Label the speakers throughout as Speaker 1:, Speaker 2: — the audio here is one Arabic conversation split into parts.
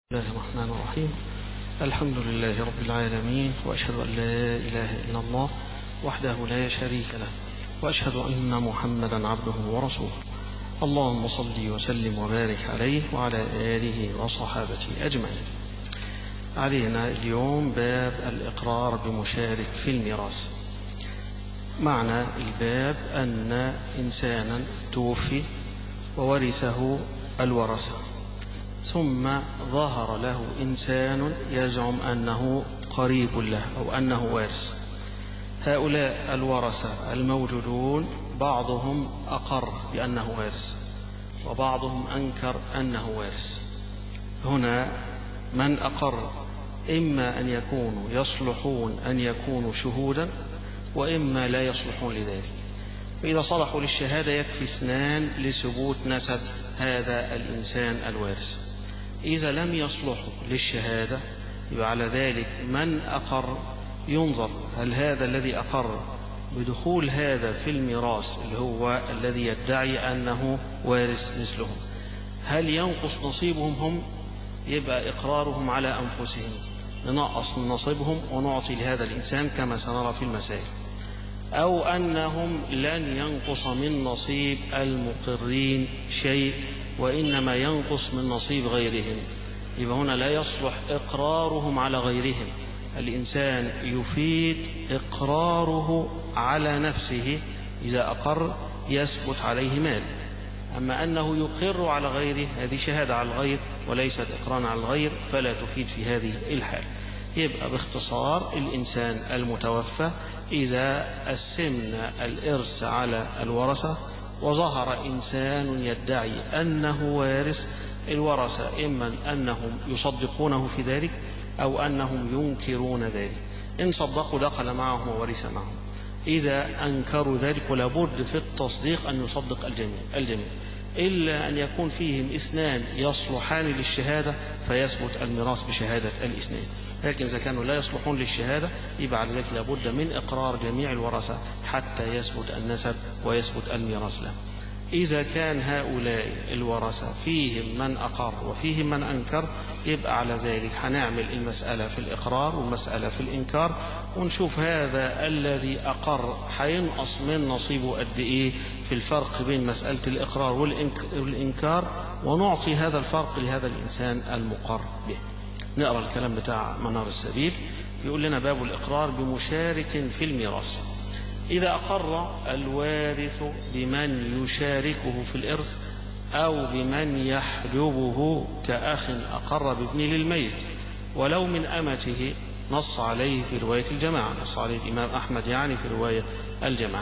Speaker 1: بسم الله الرحمن الرحيم. الحمد لله رب العالمين، وأشهد أن لا إله إلا الله وحده لا شريك له، وأشهد أن محمدا عبده ورسوله. اللهم صل وسلم وبارك عليه وعلى آله وصحابته أجمعين. علينا اليوم باب الإقرار بمشارك في الميراث. معنى الباب أن إنسانا توفي وورثه الورثة، ثم ظهر له إنسان يزعم أنه قريب له أو أنه وارث. هؤلاء الورثة الموجودون بعضهم أقر بأنه وارث وبعضهم أنكر أنه وارث. هنا من أقر إما أن يكونوا يصلحون أن يكونوا شهودا، وإما لا يصلحون لذلك. فإذا صلحوا للشهادة يكفي اثنان لثبوت نسب هذا الإنسان الوارث. إذا لم يصلحوا للشهادة يبقى على ذلك من أقر ينظر هل هذا الذي أقر بدخول هذا في الميراث اللي هو الذي يدعي أنه وارث مثلهم، هل ينقص نصيبهم هم؟ يبقى إقرارهم على أنفسهم ننقص من نصيبهم ونعطي لهذا الإنسان كما سنرى في المسائل، أو أنهم لن ينقص من نصيب المقرين شيء وإنما ينقص من نصيب غيرهم. يبقى هنا لا يصلح إقرارهم على غيرهم. الإنسان يفيد إقراره على نفسه، إذا أقر يثبت عليه مال. أما أنه يقر على غيره هذه شهادة على الغير وليست إقرار على الغير، فلا تفيد في هذه الحال. يبقى باختصار الإنسان المتوفى إذا قسمنا الإرث على الورثة وظهر إنسان يدعي أنه وارث، الورثة إما أنهم يصدقونه في ذلك أو أنهم ينكرون ذلك. إن صدقوا دخل معهم وورث معهم، إذا أنكروا ذلك لابد في التصديق أن يصدق الجميع إلا أن يكون فيهم اثنان يصلحان للشهادة فيثبت الميراث بشهادة الاثنين. لكن إذا كانوا لا يصلحون للشهادة يبقى على ذلك لابد من إقرار جميع الورثة حتى يثبت النسب ويثبت الميراث له. إذا كان هؤلاء الورثة فيهم من أقر وفيهم من أنكر يبقى على ذلك هنعمل المسألة في الإقرار والمسألة في الإنكار، ونشوف هذا الذي أقر هينقص من نصيبه قد إيه في الفرق بين مسألة الإقرار والإنكار، ونعطي هذا الفرق لهذا الإنسان المقر به. نقرأ الكلام بتاع منار السبيل. يقول لنا باب الإقرار بمشارك في الميراث. إذا أقر الوارث بمن يشاركه في الإرث أو بمن يحجبه كأخ أقر بابن للميت ولو من أمته، نص عليه في رواية الجماعة، نص عليه الإمام أحمد يعني في رواية الجماعة،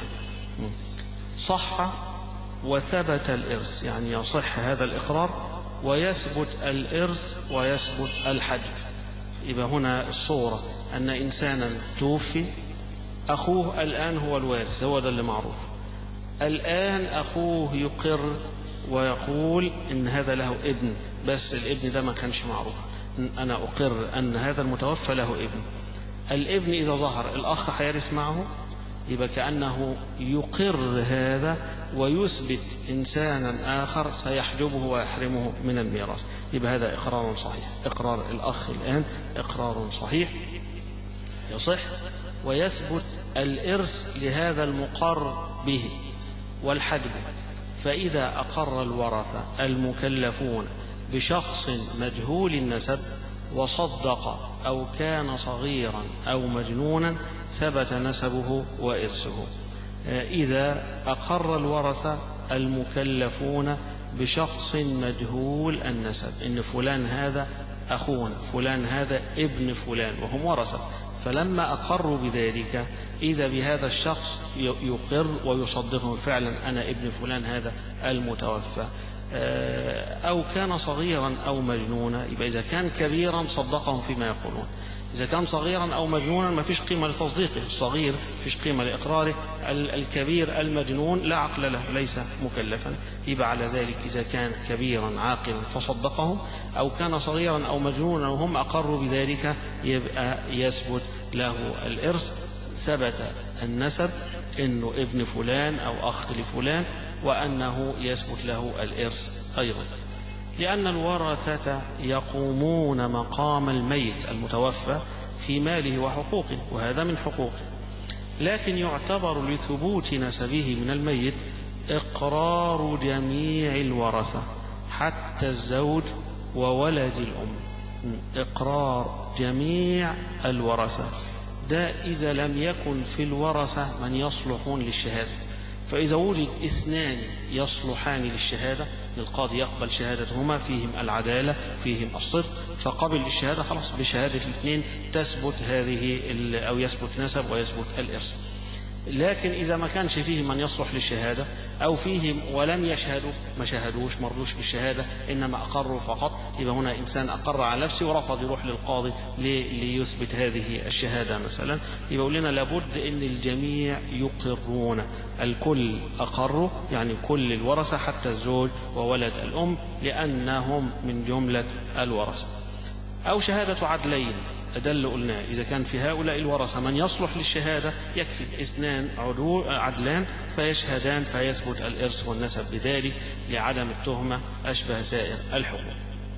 Speaker 1: صح وثبت الإرث، يعني يصح هذا الإقرار ويثبت الإرث ويثبت الحجب. يبقى هنا الصورة أن إنسانا توفي، أخوه الآن هو الوارث، هو ده اللي معروف. الآن أخوه يقر ويقول إن هذا له ابن، بس الابن ده ما كانش معروف. أنا أقر أن هذا المتوفى له ابن. الابن إذا ظهر الأخ هيرث معه، يبقى كأنه يقر هذا ويثبت إنسانا آخر سيحجبه ويحرمه من الميراث. يبقى هذا إقرار صحيح. إقرار الأخ الآن إقرار صحيح يصح ويثبت الإرث لهذا المقر به والحجب. فإذا أقر الورثة المكلفون بشخص مجهول النسب وصدق أو كان صغيرا أو مجنونا ثبت نسبه وإرثه. إذا أقر الورثة المكلفون بشخص مجهول النسب، إن فلان هذا أخونا، فلان هذا ابن فلان، وهم ورثة، فلما أقروا بذلك إذا بهذا الشخص يقر ويصدقه فعلا أنا ابن فلان هذا المتوفى، أو كان صغيرا أو مجنونا. يبقى إذا كان كبيرا صدقهم فيما يقولون، إذا كان صغيرا أو مجنونا ما فيش قيمة لتصديقه، الصغير فيش قيمة لإقراره، الكبير المجنون لا عقل له ليس مكلفا. يبقى على ذلك إذا كان كبيرا عاقلا فصدقهم، أو كان صغيرا أو مجنونا وهم أقروا بذلك يبقى يثبت له الإرث، ثبت النسب إنه ابن فلان أو أخ لفلان، وأنه يثبت له الإرث أيضا. لأن الورثة يقومون مقام الميت المتوفى في ماله وحقوقه، وهذا من حقوقه، لكن يعتبر لثبوت نسبه من الميت إقرار جميع الورثة حتى الزوج وولد الأم، إقرار جميع الورثة، ده إذا لم يكن في الورثة من يصلحون للشهادة. فإذا وجد اثنان يصلحان للشهادة، القاضي يقبل شهادتهما، فيهم العدالة فيهم الصدق، فقبل الشهادة، خلاص بشهادة الاثنين تثبت هذه أو يثبت نسب ويثبت الإرث. لكن إذا ما كانش فيهم من يصلح للشهادة أو فيهم ولم يشهدوا، ما شهدوش مرضوش بالشهادة إنما أقروا فقط، يبقى هنا إنسان أقر على نفسه ورفض يروح للقاضي ليثبت هذه الشهادة مثلا، يبقى لنا لابد إن الجميع يقرون، الكل أقروا، يعني كل الورثة حتى الزوج وولد الأم، لأنهم من جملة الورثة. أو شهادة عدلين، ده اللي قلناه، إذا كان في هؤلاء الورثة من يصلح للشهادة يكفي اثنان عدلان فيشهدان فيثبت الإرث والنسب بذلك لعدم التهمة أشبه سائر الحقوق.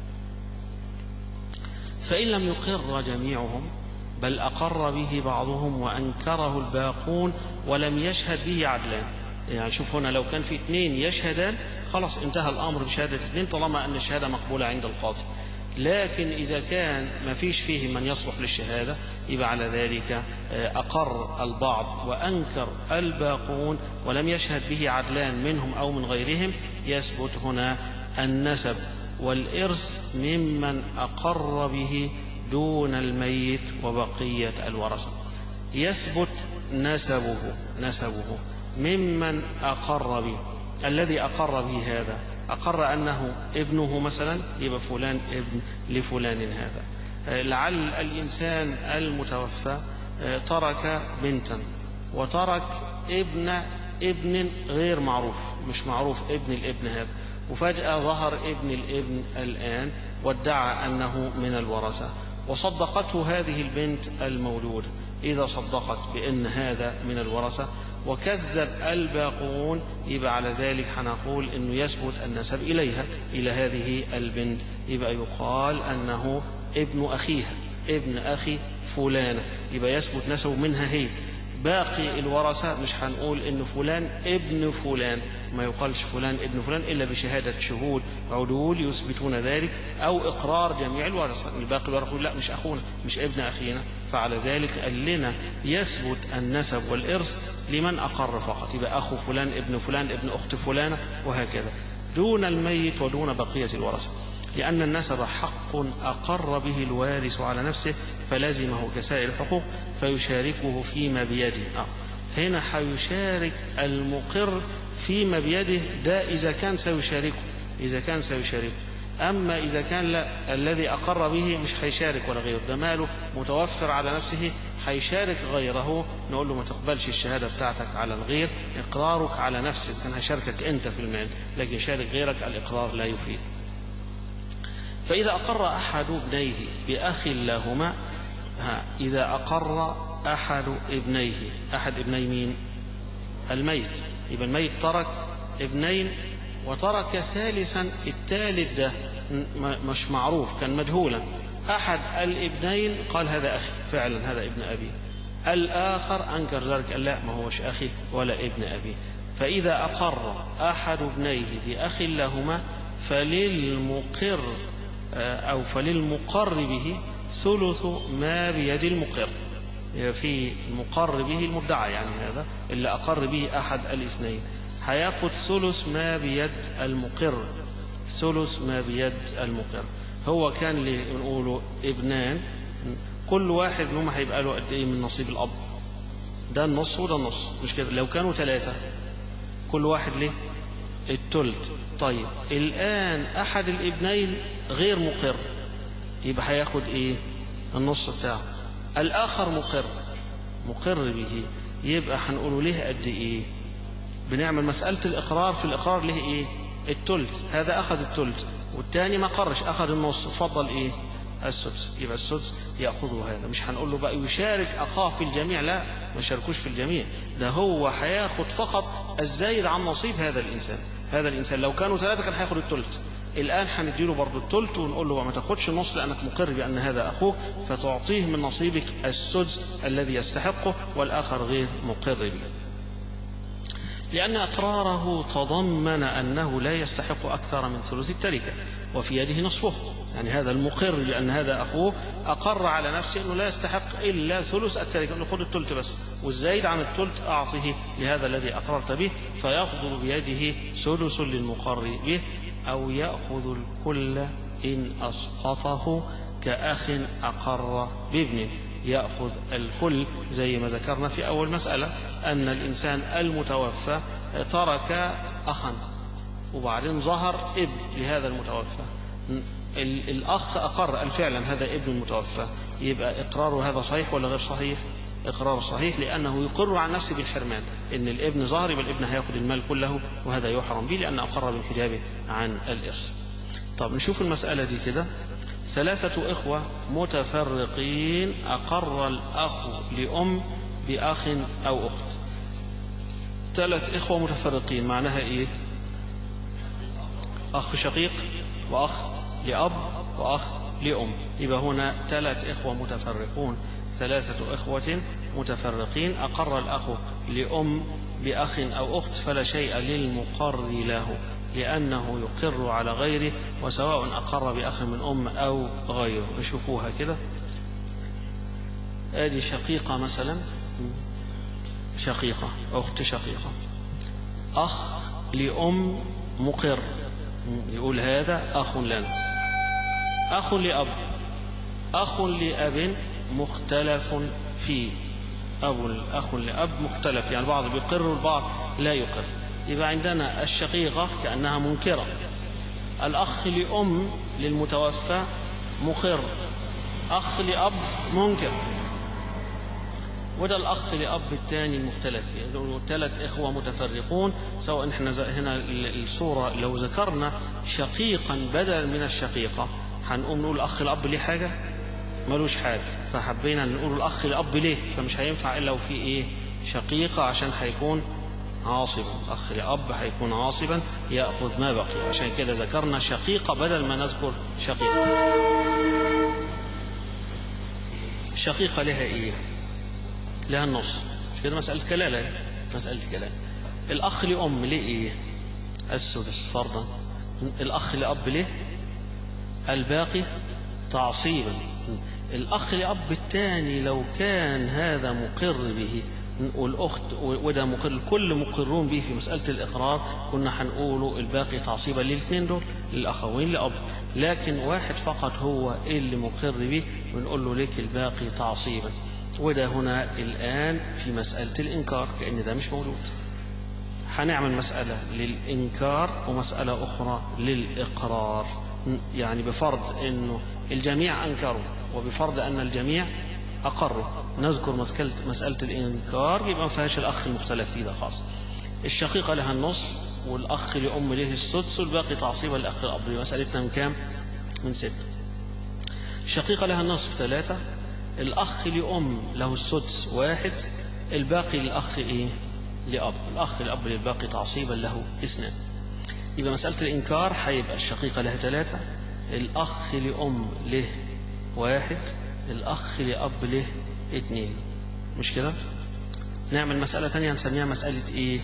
Speaker 1: فإن لم يقر جميعهم بل أقر به بعضهم وأنكره الباقون ولم يشهد به عدلان، يعني شوف هنا لو كان في اثنين يشهدان خلاص انتهى الأمر بشهادة اثنين طالما أن الشهادة مقبولة عند القاضي. لكن إذا كان ما فيش فيه من يصلح للشهادة يبقى على ذلك أقر البعض وأنكر الباقون ولم يشهد به عدلان منهم أو من غيرهم، يثبت هنا النسب والإرث ممن أقر به دون الميت وبقية الورثة. يثبت نسبه ممن أقر به، الذي أقر به هذا أقر أنه ابنه مثلا، يبقى فلان ابن لفلان هذا. لعل الإنسان المتوفى ترك بنتا وترك ابن غير معروف، مش معروف ابن الابن هذا، وفجأة ظهر ابن الابن الآن وادعى أنه من الورثة، وصدقته هذه البنت المولودة، إذا صدقت بأن هذا من الورثة وكذب الباقون يبقى على ذلك هنقول أنه يثبت النسب إليها، إلى هذه البنت، يبقى يقال أنه ابن أخيها، ابن أخي فلانة، يبقى يثبت نسبه منها هي. باقي الورثة مش هنقول إن فلان ابن فلان، ما يقالش فلان ابن فلان إلا بشهادة شهود عدول يثبتون ذلك أو إقرار جميع الورثة. الباقي الورثة لا مش أخونا مش ابن أخينا، فعلى ذلك قال لنا يثبت النسب والإرث لمن أقر فقط، يبقى أخو فلان ابن فلان ابن أخت فلانة وهكذا، دون الميت ودون بقية الورثة، لأن النسب حق أقر به الوارث على نفسه فلازمه كسائر الحقوق فيشاركه فيما بيده. هنا حيشارك المقر فيما بيده، ده إذا كان سيشاركه، أما إذا كان لا، الذي أقر به مش هيشارك ولا غيره، ده ماله متوفر على نفسه، هيشارك غيره، نقول له ما تقبلش الشهادة بتاعتك على الغير، إقرارك على نفسك، كان هيشاركك أنت في المال، لكن شارك غيرك الإقرار لا يفيد. فإذا أقر أحد ابنيه بأخ لهما، إذا أقر أحد ابني مين؟ الميت، يبقى الميت ترك ابنين وترك ثالثا، الثالث ده مش معروف كان مجهولا، أحد الابنين قال هذا أخي فعلا هذا ابن أبي، الآخر أنكر ذلك قال لا ما هوش أخي ولا ابن أبي. فإذا أقر أحد ابنيه بأخ لهما فللمقر أو فللمقر به ثلث ما بيد المقر، في المقر به المدعى، يعني هذا اللي أقر به أحد الاثنين هياخد ثلث ما بيد المقر، ثلث ما بيد المقر. هو كان اللي نقوله ابنان، كل واحد منهم هيبقى له قد ايه من نصيب الأب؟ ده النص وده النص، مش كده؟ لو كانوا ثلاثة كل واحد له الثلث. طيب الآن أحد الابنين غير مقر، يبقى هياخد ايه؟ النص بتاعه. الآخر مقر به، يبقى هنقوله له قد ايه؟ بنعمل مسألة الإقرار، في الإقرار له ايه؟ الثلث، هذا أخذ الثلث والتاني ما قرش أخذ النص، فضل ايه؟ السدس، يبقى السدس يأخذه هذا. مش هنقول له بقى يشارك أخاه في الجميع، لا ما يشاركوش في الجميع، ده هو هياخد فقط الزايد عن نصيب هذا الإنسان. لو كانوا ثلاثة كان هياخد الثلث، الآن هنديله برضو التلت ونقول له ما تاخدش نص لأنك مقر بأن هذا أخوك، فتعطيه من نصيبك السدس الذي يستحقه والآخر غير مقر به، لأن إقراره تضمن أنه لا يستحق أكثر من ثلث التركة وفي يده نصفه. يعني هذا المقر بأن هذا أخوه أقر على نفسه أنه لا يستحق إلا ثلث التركة، أنه خذ الثلث بس، والزايد عن الثلث أعطه لهذا الذي أقررت به، فيفضل بيده سدس للمقر به، أو يأخذ الكل إن أسقطه كأخ أقر بابنه. يأخذ الكل زي ما ذكرنا في أول مسألة أن الإنسان المتوفى ترك أخا وبعدين ظهر ابن لهذا المتوفى، الأخ أقر فعلا هذا ابن المتوفى، يبقى إقراره هذا صحيح ولا غير صحيح؟ إقرار صحيح، لأنه يقر عن نفسه بالحرمان، إن الابن ظهر يبقى الابن هيأخذ المال كله وهذا يحرم به لأنه أقر بالحجاب عن الإرث. طب نشوف المسألة دي كده. 3 إخوة متفرقين أقر الأخ لأم بأخ أو أخت. 3 إخوة متفرقين معناها إيه؟ أخ شقيق وأخ لأب وأخ لأم، يبقى هنا 3 إخوة متفرقون، 3 إخوة متفرقين أقر الأخ لأم بأخ أو أخت فلا شيء للمقر له لأنه يقر على غيره وسواء أقر بأخ من أم أو غيره. نشوفوها كده. ادي شقيقة مثلا، شقيقة أخت شقيقة، أخ لأم مقر يقول هذا أخ لنا، أخ لأب، أخ لأب مختلف فيه، أخ لأب مختلف، يعني بعض بيقر والبعض لا يقر، يبقى عندنا الشقيقة كأنها منكرة، الأخ لأم للمتوفى مقر، أخ لأب منكر، وده الأخ لأب الثاني المختلف. يعني 3 إخوة متفرقون، سواء احنا هنا الصورة لو ذكرنا شقيقا بدلا من الشقيقة هنقوم نقول الأخ لأب ليه حاجة؟ ملوش حاجة، فحبينا نقول الأخ لأب ليه، فمش هينفع إلا وفي إيه؟ شقيقة، عشان هيكون عاصبا، أخ لأب هيكون عاصبا يأخذ ما بقي، عشان كده ذكرنا شقيقة بدل ما نذكر شقيقة. الشقيقة لها إيه؟ لها النص، مش كده؟ مسألة كلالة، مسألة كلالة. الأخ لأم ليه إيه؟ السدس فرضا. الأخ لأب ليه؟ الباقي تعصيبا. الأخ لأب الثاني لو كان هذا مقر به والأخت وده مقر، الكل مقرون به في مسألة الإقرار، كنا هنقوله الباقي تعصيبا للاثنين دول، للأخوين لأب، لكن واحد فقط هو اللي مقر به بنقول له لك الباقي تعصيبا. وده هنا الآن في مسألة الإنكار كأن ده مش موجود. هنعمل مسألة للإنكار ومسألة أخرى للإقرار، يعني بفرض أنه الجميع أنكروا وبفرض أن الجميع أقروا نذكر مسألة الإنكار، يبقى ما فيهاش الأخ المختلف فيه ده خاص. الشقيقة لها النص والأخ لأم له السدس والباقي تعصيبا للأخ الأب. مسألتنا من كام؟ من 6. الشقيقة لها النصف 3، الأخ لأم له السدس 1، الباقي للأخ إيه؟ لأب، الأخ لأب للباقي تعصيبا له 2. يبقى مسألة الإنكار هيبقى الشقيقة لها 3، الأخ لأم له 1، الأخ لأب له 2. مش كده؟ نعمل مسألة ثانية نسميها مسألة إيه؟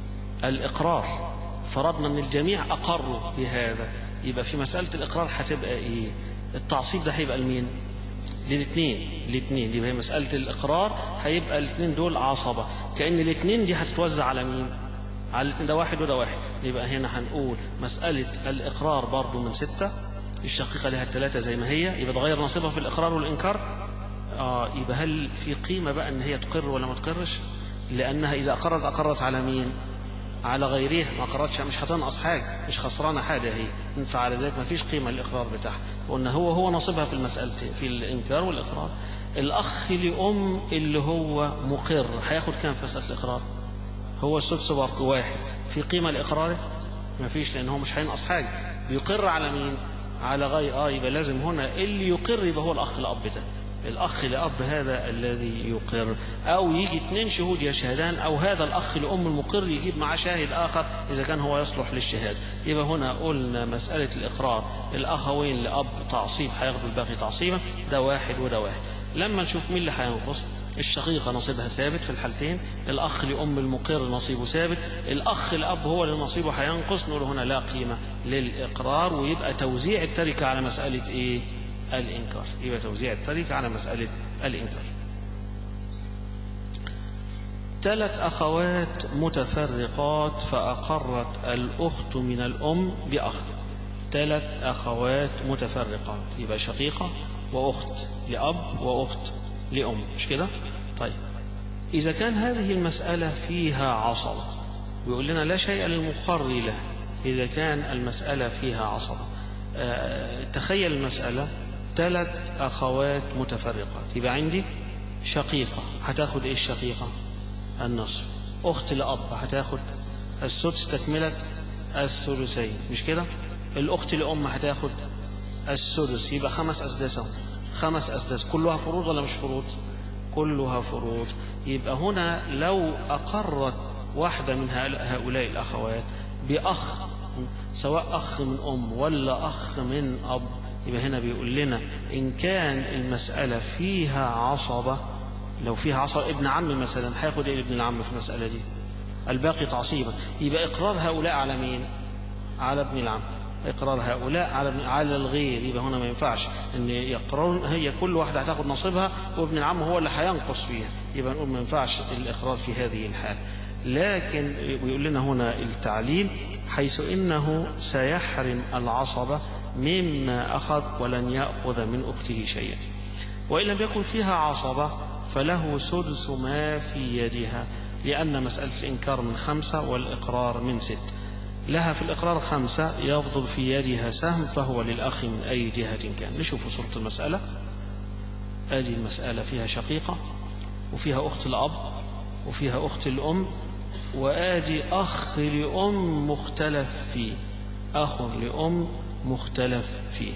Speaker 1: الإقرار. فرضنا أن الجميع أقروا بهذا، يبقى في مسألة الإقرار هتبقى إيه؟ التعصيب ده هيبقى لمين؟ للاثنين. يبقى مسألة الإقرار هيبقى الاثنين دول عصبة، كأن الاثنين دي هتتوزع على مين؟ على الاثنين، ده 1 وده 1. يبقى هنا هنقول مسألة الإقرار برضو من 6، الشقيقة لها 3 زي ما هي، يبقى تغير نصيبها في الإقرار والإنكار. يبقى هل في قيمة بقى ان هي تقر ولا ما تقرش؟ لأنها إذا أقرت على مين؟ على غيرها، ما أقرتش مش هتنقص حاجة، مش خسرانة حاجة هي، فعلى ذلك ما فيش قيمة للإقرار بتاعها، وأن هو نصيبها في المسألتين في الإنكار والإقرار. الأخ لأم اللي هو مقر هياخد كام في مسألة الإقرار؟ هو السدس برضه 1، في قيمة لإقراره؟ ما فيش، لأن هو مش هينقص حاجة، بيقر على مين؟ على غير. يبقى لازم هنا اللي يقر يبقى هو الأخ الأب ده، الأخ لأب هذا الذي يقر، أو يجي 2 شهود يشهدان، أو هذا الأخ لأم المقر يجيب معاه شاهد آخر إذا كان هو يصلح للشهادة. يبقى هنا قلنا مسألة الإقرار الأخوين لأب تعصيب هياخدوا الباقي تعصيبا، ده واحد وده واحد. لما نشوف مين اللي هينقص، الشقيقة نصيبها ثابت في الحالتين، الأخ لأم المقر نصيبه ثابت، الأخ الأب هو اللي نصيبه هينقص. نقول هنا لا قيمة للإقرار، ويبقى توزيع التركة على مسألة إيه؟ الإنكار. يبقى توزيع التركة على مسألة الإنكار. 3 أخوات متفرقات فأقرت الأخت من الأم بأخ. 3 أخوات متفرقات، يبقى شقيقة وأخت لأب وأخت لأم، مش كده؟ طيب إذا كان هذه المسألة فيها عصبة، ويقول لنا لا شيء للمقر له إذا كان المسألة فيها عصبة. تخيل المسألة 3 أخوات متفرقات، يبقى عندي شقيقة هتاخد إيه؟ الشقيقة النصف، أخت لأب هتاخد السدس تكملة الثلثين، مش كده؟ الأخت لأم هتاخد السدس، يبقى 5 أسداس، 5 أسداس. كلها فروض ولا مش فروض؟ كلها فروض. يبقى هنا لو أقرت واحدة من هؤلاء الأخوات بأخ، سواء أخ من أم ولا أخ من أب، يبقى هنا بيقول لنا إن كان المسألة فيها عصبة، لو فيها عصبة ابن عم مثلا هياخد إيه ابن العم في المسألة دي؟ الباقي تعصيبا. يبقى إقرار هؤلاء على مين؟ على ابن العم. إقرار هؤلاء على الغير، يبقى هنا ما ينفعش إن يقررون هي كل واحدة هتاخد نصيبها وابن العم هو اللي هينقص فيها، يبقى نقول ما ينفعش الإقرار في هذه الحال. لكن بيقول لنا هنا التعليل حيث إنه سيحرم العصبة مما أخذ ولن يأخذ من أخته شيئا، وإن لم يكن فيها عصبة فله سدس ما في يدها، لأن مسألة الإنكار من 5 والإقرار من 6. لها في الإقرار 5 يفضل في يدها سهم، فهو للأخ من أي جهة كان. نشوف صورة المسألة. هذه المسألة فيها شقيقة وفيها أخت الأب وفيها أخت الأم، وآدي أخ لأم مختلف فيه، أخ لأم مختلف فيه.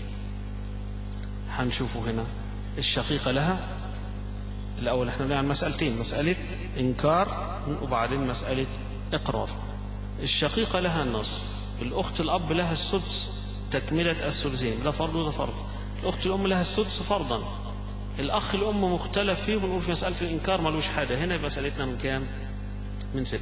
Speaker 1: هنشوفه هنا. الشقيقة لها الأول احنا بنعمل مسألتين، مسألة إنكار وبعدين مسألة إقرار. الشقيقة لها النصف، الأخت الأب لها السدس تكملة الثلثين، ده فرض وده فرض. الأخت الأم لها السدس فرضا. الأخ الأم مختلف فيه، بنقول في مسألة الإنكار ملوش حاجة. هنا يبقى مسألتنا من كام؟ من 6.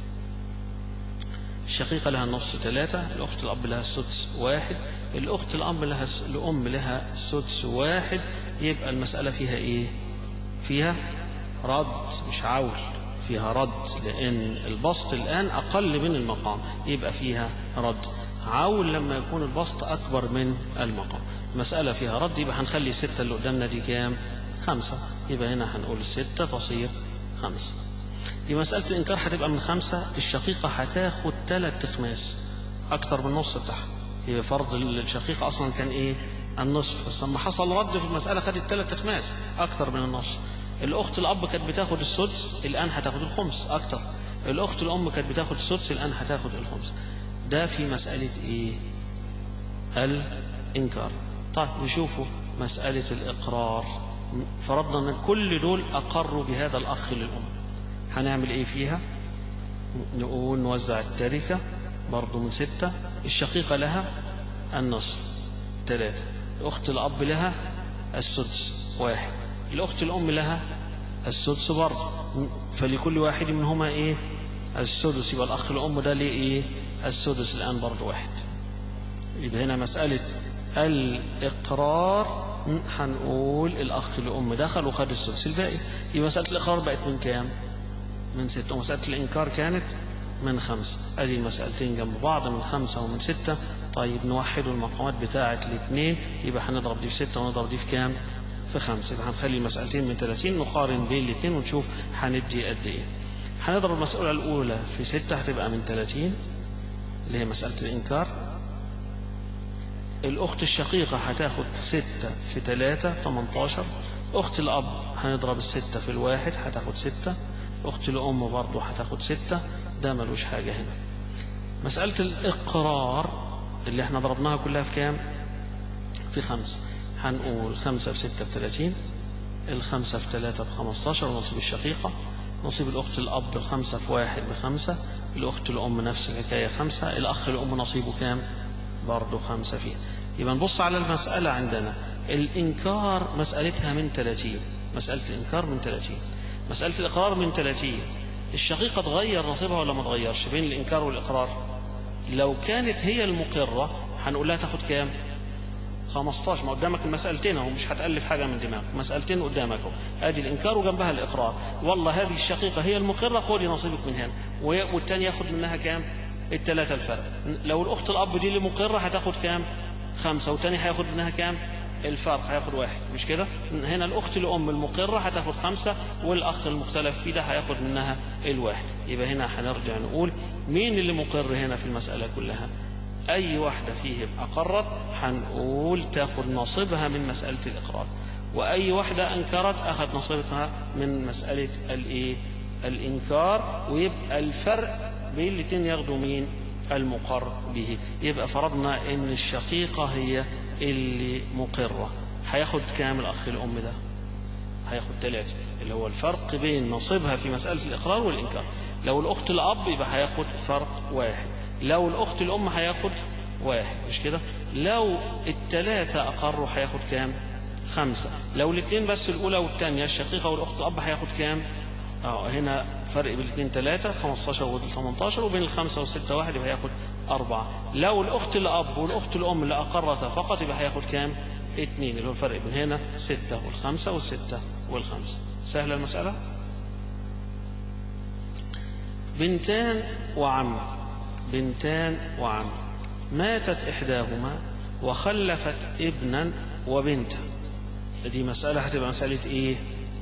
Speaker 1: الشقيقة لها النص 3، الأخت الأب لها السدس 1، الأخت الأم لها السدس 1. يبقى المسألة فيها إيه؟ فيها رد مش عول، فيها رد، لأن البسط الآن أقل من المقام، يبقى فيها رد. عول لما يكون البسط أكبر من المقام. مسألة فيها رد، يبقى هنخلي 6 اللي قدامنا دي كام؟ 5. يبقى هنا هنقول 6 تصير 5. دي مسألة الإنكار هتبقى من 5. الشقيقة هتاخد 3 أخماس، أكتر من النص بتاعها. يبقى فرض الشقيقة أصلا كان إيه؟ النصف، بس لما حصل رد في المسألة خدت 3 أخماس أكتر من النص. الأخت الأب كانت بتاخد السدس، الآن هتاخد الخمس أكتر. الأخت الأم كانت بتاخد السدس، الآن هتاخد الخمس. ده في مسألة إيه؟ الإنكار. طيب نشوفوا مسألة الإقرار. فرضنا أن كل دول أقروا بهذا الأخ للأم، هنعمل إيه فيها؟ نقول نوزع التركة برضو من 6. الشقيقة لها النصف 3، الأخت الأب لها السدس 1، الأخت الأم لها السدس برضه، فلكل واحد منهما إيه؟ السدس. يبقى الأخ الأم ده ليه إيه؟ السدس الآن برضه 1. يبقى هنا مسألة الإقرار هنقول الأخ الأم دخل وخد السدس الباقي. يبقى مسألة الإقرار بقت من كام؟ من 6. ومسألة الإنكار كانت من 5. أدي المسألتين جنب بعض من 5 ومن 6. طيب نوحد المقامات بتاعة الاثنين، يبقى هنضرب دي في 6 ونضرب دي في كام؟ في 5. يبقى هنخلي المسألتين من 30 نقارن بين الاثنين ونشوف هندي قد ايه. هنضرب المسألة الأولى في 6 هتبقى من 30 اللي هي مسألة الإنكار. الأخت الشقيقة هتاخد 6 في 3 18. أخت الأب هنضرب 6 في 1 هتاخد 6. أخت الأم برضو هتاخد 6. ده ملوش حاجة هنا. مسألة الإقرار اللي احنا ضربناها كلها في كام؟ في 5. هنقول 5 في 6 ب 30، الخمسة في 3 ب15 ونصيب الشقيقة، نصيب الأخت الأب 5 في 1 ب5، الأخت الأم نفس الحكاية 5، الأخ الأم نصيبه كام؟ برضه 5 فيه. يبقى نبص على المسألة عندنا، الإنكار مسألتها من 30، مسألة الإنكار من 30، مسألة الإقرار من 30. الشقيقة تغير نصيبها ولا ما تغيرش بين الإنكار والإقرار؟ لو كانت هي المقرة هنقول لها تاخد كام؟ 15. ما قدامك المسألتين اهو، مش هتألف حاجة من دماغك، مسألتين قدامك اهو، ادي الإنكار وجنبها الإقرار. والله هذه الشقيقة هي المقرة، خدي نصيبك من هنا، والتاني ياخد منها كام؟ الثلاثة الفرق. لو الأخت الأب دي اللي مقرة هتاخد كام؟ 5، والتاني هياخد منها كام؟ الفرق، هياخد 1، مش كده؟ هنا الأخت الأم المقرة هتاخد 5، والأخ المختلف فيه ده هياخد منها 1. يبقى هنا هنرجع نقول مين اللي مقر هنا في المسألة كلها؟ أي واحدة فيهم أقرت هنقول تاخد نصيبها من مسألة الإقرار، وأي واحدة أنكرت أخذ نصيبها من مسألة الإنكار، ويبقى الفرق بين الاثنين ياخدوا مين؟ المقر به. يبقى فرضنا إن الشقيقة هي اللي مقرة، هياخد كام الأخ الأم ده؟ هياخد 3، اللي هو الفرق بين نصيبها في مسألة الإقرار والإنكار. لو الأخت الأب يبقى هياخد فرق 1، لو الأخت الأم هياخد 1، مش كده؟ لو الثلاثة أقروا هياخد كام؟ 5. لو الاثنين بس الأولى والثانية الشقيقة والأخت الأب هياخد كام؟ هنا فرق بين الاثنين 3، 15 و 18، وبين ال5 و6 1 يبقى هياخد 4. لو الأخت الأب والأخت الأم اللي أقرتا فقط يبقى هياخد كام؟ 2، اللي هو الفرق بين هنا 6 و5 و6 و5. سهلة المسألة؟ بنتان وعم، بنتان وعم، ماتت إحداهما وخلفت ابنا وبنتا. دي مسألة هتبقى مسألة إيه؟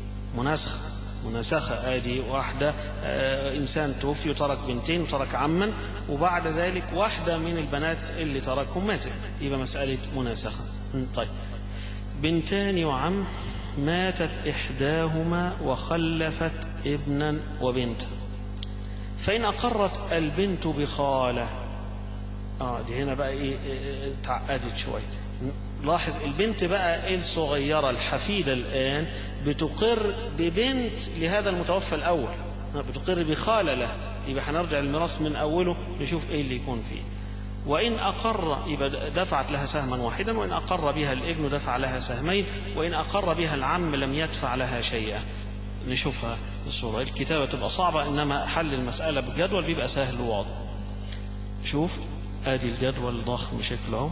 Speaker 1: مناسخة. ادي واحدة انسان توفي وترك بنتين وترك عما، وبعد ذلك واحدة من البنات اللي تركهم ماتت، يبقى مسألة مناسخة. طيب، بنتان وعم، ماتت إحداهما وخلفت ابنا وبنتا، فإن أقرت البنت بخالة. دي هنا بقى ايه اتعقدت شوية. لاحظ البنت بقى الصغيرة الحفيدة الآن بتقر ببنت لهذا المتوفى الأول، بتقر بخالة له، يبقى هنرجع الميراث من أوله نشوف ايه اللي يكون فيه. وإن أقر يبقى دفعت لها سهما واحدا، وإن أقر بها الابن دفع لها سهمين، وإن أقر بها العم لم يدفع لها شيئا. نشوفها الصورة، الكتابة تبقى صعبة، إنما حل المسألة بجدول بيبقى سهل وواضح. شوف ادي الجدول ضخم شكله،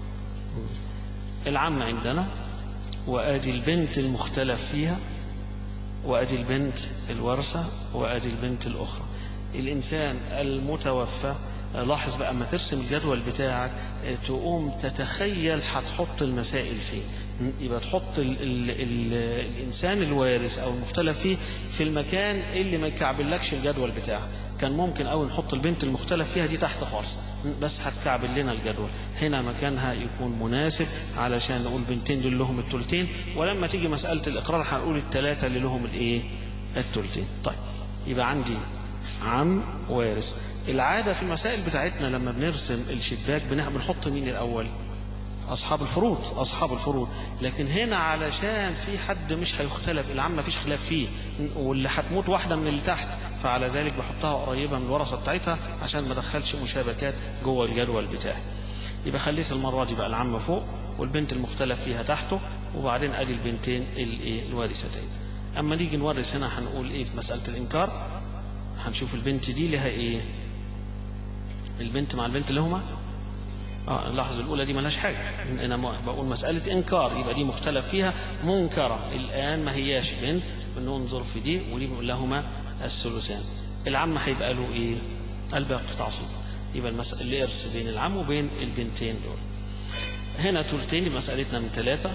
Speaker 1: العم عندنا، وادي البنت المختلف فيها، وادي البنت الورثة، وادي البنت الاخرى. الانسان المتوفى، لاحظ بقى اما ترسم الجدول بتاعك تقوم تتخيل هتحط المسائل فين. يبقى تحط الانسان الوارث او المختلف فيه في المكان اللي ما يكعبلكش الجدول بتاعك. كان ممكن أول نحط البنت المختلف فيها دي تحت خالص، بس هتكعبل لنا الجدول. هنا مكانها يكون مناسب علشان نقول بنتين دول لهم الثلثين، ولما تيجي مسألة الإقرار هنقول الثلاثة اللي لهم الايه؟ الثلثين. طيب، يبقى عندي عم وارث. العادة في المسائل بتاعتنا لما بنرسم الشباك بنحط مين الأول؟ أصحاب الفروض. لكن هنا علشان في حد مش هيختلف، العم مفيش خلاف فيه، واللي هتموت واحدة من اللي تحت، فعلى ذلك بحطها قريبة من الورثة بتاعتها عشان ما ادخلش مشابكات جوه الجدول بتاعي. يبقى خليت المرة دي بقى العم فوق والبنت المختلف فيها تحته، وبعدين ادي البنتين الوارثتين. اما نيجي نورث هنا هنقول ايه في مسألة الانكار؟ هنشوف البنت دي لها ايه؟ البنت مع البنت اللي هما اللحظة الأولى دي ملهاش حاجة، أنا بقول مسألة إنكار، يبقى دي مختلف فيها منكرة الآن، ما هياش بنت، بننظر في دي، ودي بنقول لهما الثلثان. العم هيبقى له إيه؟ الباقي تعصيب. يبقى الإرث بين العم وبين البنتين دول. هنا ثلثين، مسألتنا من 3.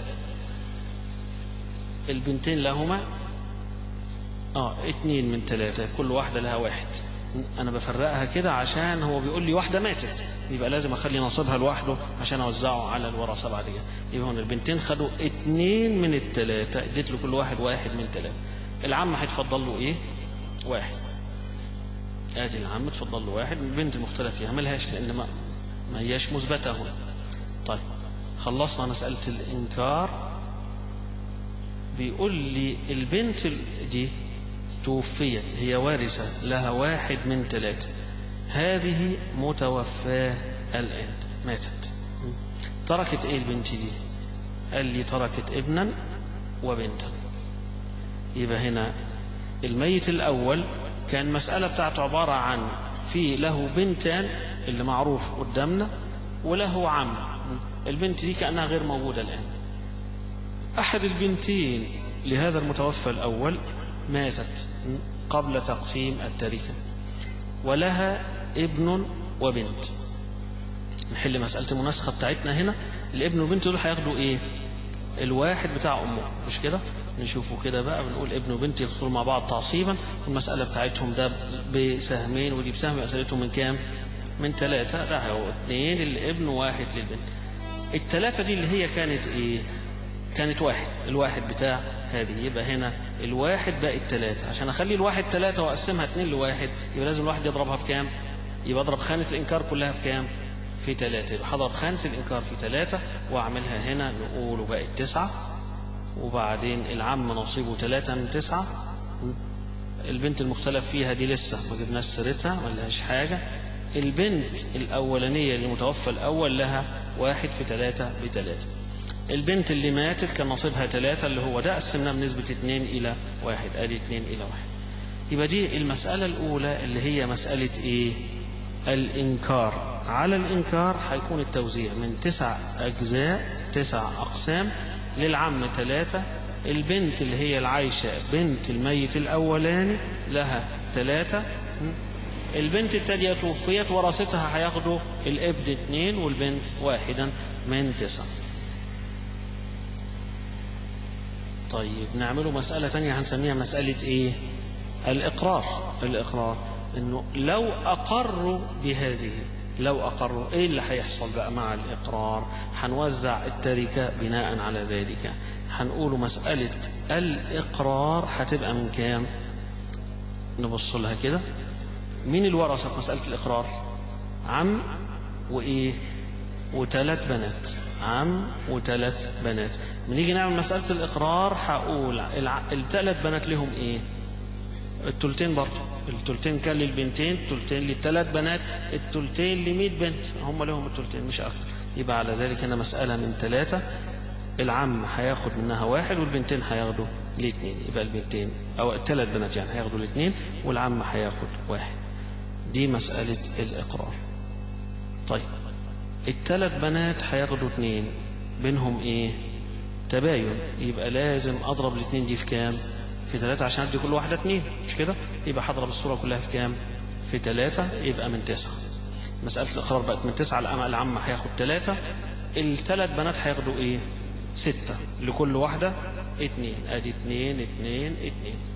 Speaker 1: البنتين لهما 2 من 3، كل واحدة لها 1. أنا بفرقها كده عشان هو بيقول لي واحدة ماتت، يبقى لازم أخلي نصيبها لوحده عشان أوزعه على الورثة بعد كده. يبقى هنا البنتين خدوا 2 من 3، اديت له كل واحد 1 من 3. العم هيتفضل له إيه؟ 1. ادي العم اتفضل له 1، البنت المختلف فيها ملهاش لأن ما هياش مثبتة هنا. طيب، خلصنا مسألة الإنكار. بيقول لي البنت دي توفيت، هي وارثة لها 1 من 3، هذه متوفاة الآن، ماتت. تركت ايه البنت دي؟ قال لي تركت ابنا وبنتا. يبقى هنا الميت الأول كان مسألة بتاعته عبارة عن في له بنتان اللي معروف قدامنا وله عم. البنت دي كأنها غير موجودة الآن. أحد البنتين لهذا المتوفى الأول ماتت قبل تقسيم التركة، ولها ابن وبنت. نحل مسألة المناسخة بتاعتنا هنا. الابن والبنت دول هياخدوا ايه؟ الواحد بتاع امه، مش كده؟ نشوفوا كده بقى، بنقول ابن وبنت يدخلوا مع بعض تعصيبا، والمسألة بتاعتهم ده بسهمين ودي بسهم، مسألتهم من كام؟ من 3. ده هو 2 للابن و1 للبنت. ال3 دي اللي هي كانت ايه؟ كانت 1. الواحد بتاع هذه، يبقى هنا الواحد بقت 3. عشان اخلي الواحد 3 واقسمها 2 لواحد، يبقى لازم الواحد يضربها في كام؟ يبقى اضرب خانة الانكار كلها في كام؟ في 3. يبقى هضرب خانة الانكار في 3 واعملها هنا، نقوله بقت 9. وبعدين العم نصيبه 3 من 9. البنت المختلف فيها دي لسه ما جبناش سيرتها، ما لهاش حاجة. البنت الأولانية اللي متوفى الأول لها 1 في 3 ب3. البنت اللي ماتت كان نصيبها 3 اللي هو ده، قسمناه بنسبة 2 إلى 1. ادي 2 إلى 1. يبقى دي المسألة الأولى اللي هي مسألة ايه؟ الإنكار. على الإنكار هيكون التوزيع من 9 أجزاء، 9 أقسام. للعم 3. البنت اللي هي العايشة بنت الميت الأولاني لها 3. البنت التالية توفيت، ورثتها هياخدوا الابن 2 والبنت 1 من 9. طيب نعمله مسألة تانية هنسميها مسألة ايه؟ الإقرار. الإقرار انه لو أقروا بهذه، لو أقروا ايه اللي هيحصل بقى مع الإقرار؟ هنوزع التركة بناء على ذلك. هنقول مسألة الإقرار هتبقى من كام؟ نبص لها كده. مين الورثة في مسألة الإقرار؟ عم وإيه؟ و3 بنات. عم و3 بنات. بنيجي نعمل مسألة الإقرار هقول ال3 بنات لهم إيه؟ التلتين برضه. التلتين كان للبنتين، التلتين لل3 بنات، التلتين ل100 بنت، هم لهم التلتين مش أكثر. يبقى على ذلك هنا مسألة من 3. العم هياخد منها 1 والبنتين هياخدوا ال2. يبقى البنتين أو ال3 بنات يعني هياخدوا ال2 والعم هياخد 1. دي مسألة الإقرار. طيب ال3 بنات هياخدوا 2، بينهم ايه؟ تباين. يبقى لازم اضرب ال2 دي في كام؟ في 3 عشان ادي كل واحدة 2، مش كده؟ يبقى هضرب الصورة كلها في كام؟ في 3. يبقى من 9. مسألة الإقرار بقت من 9. العم هياخد 3. ال3 بنات هياخدوا ايه؟ 6، لكل واحدة 2. ادي 2 2 2.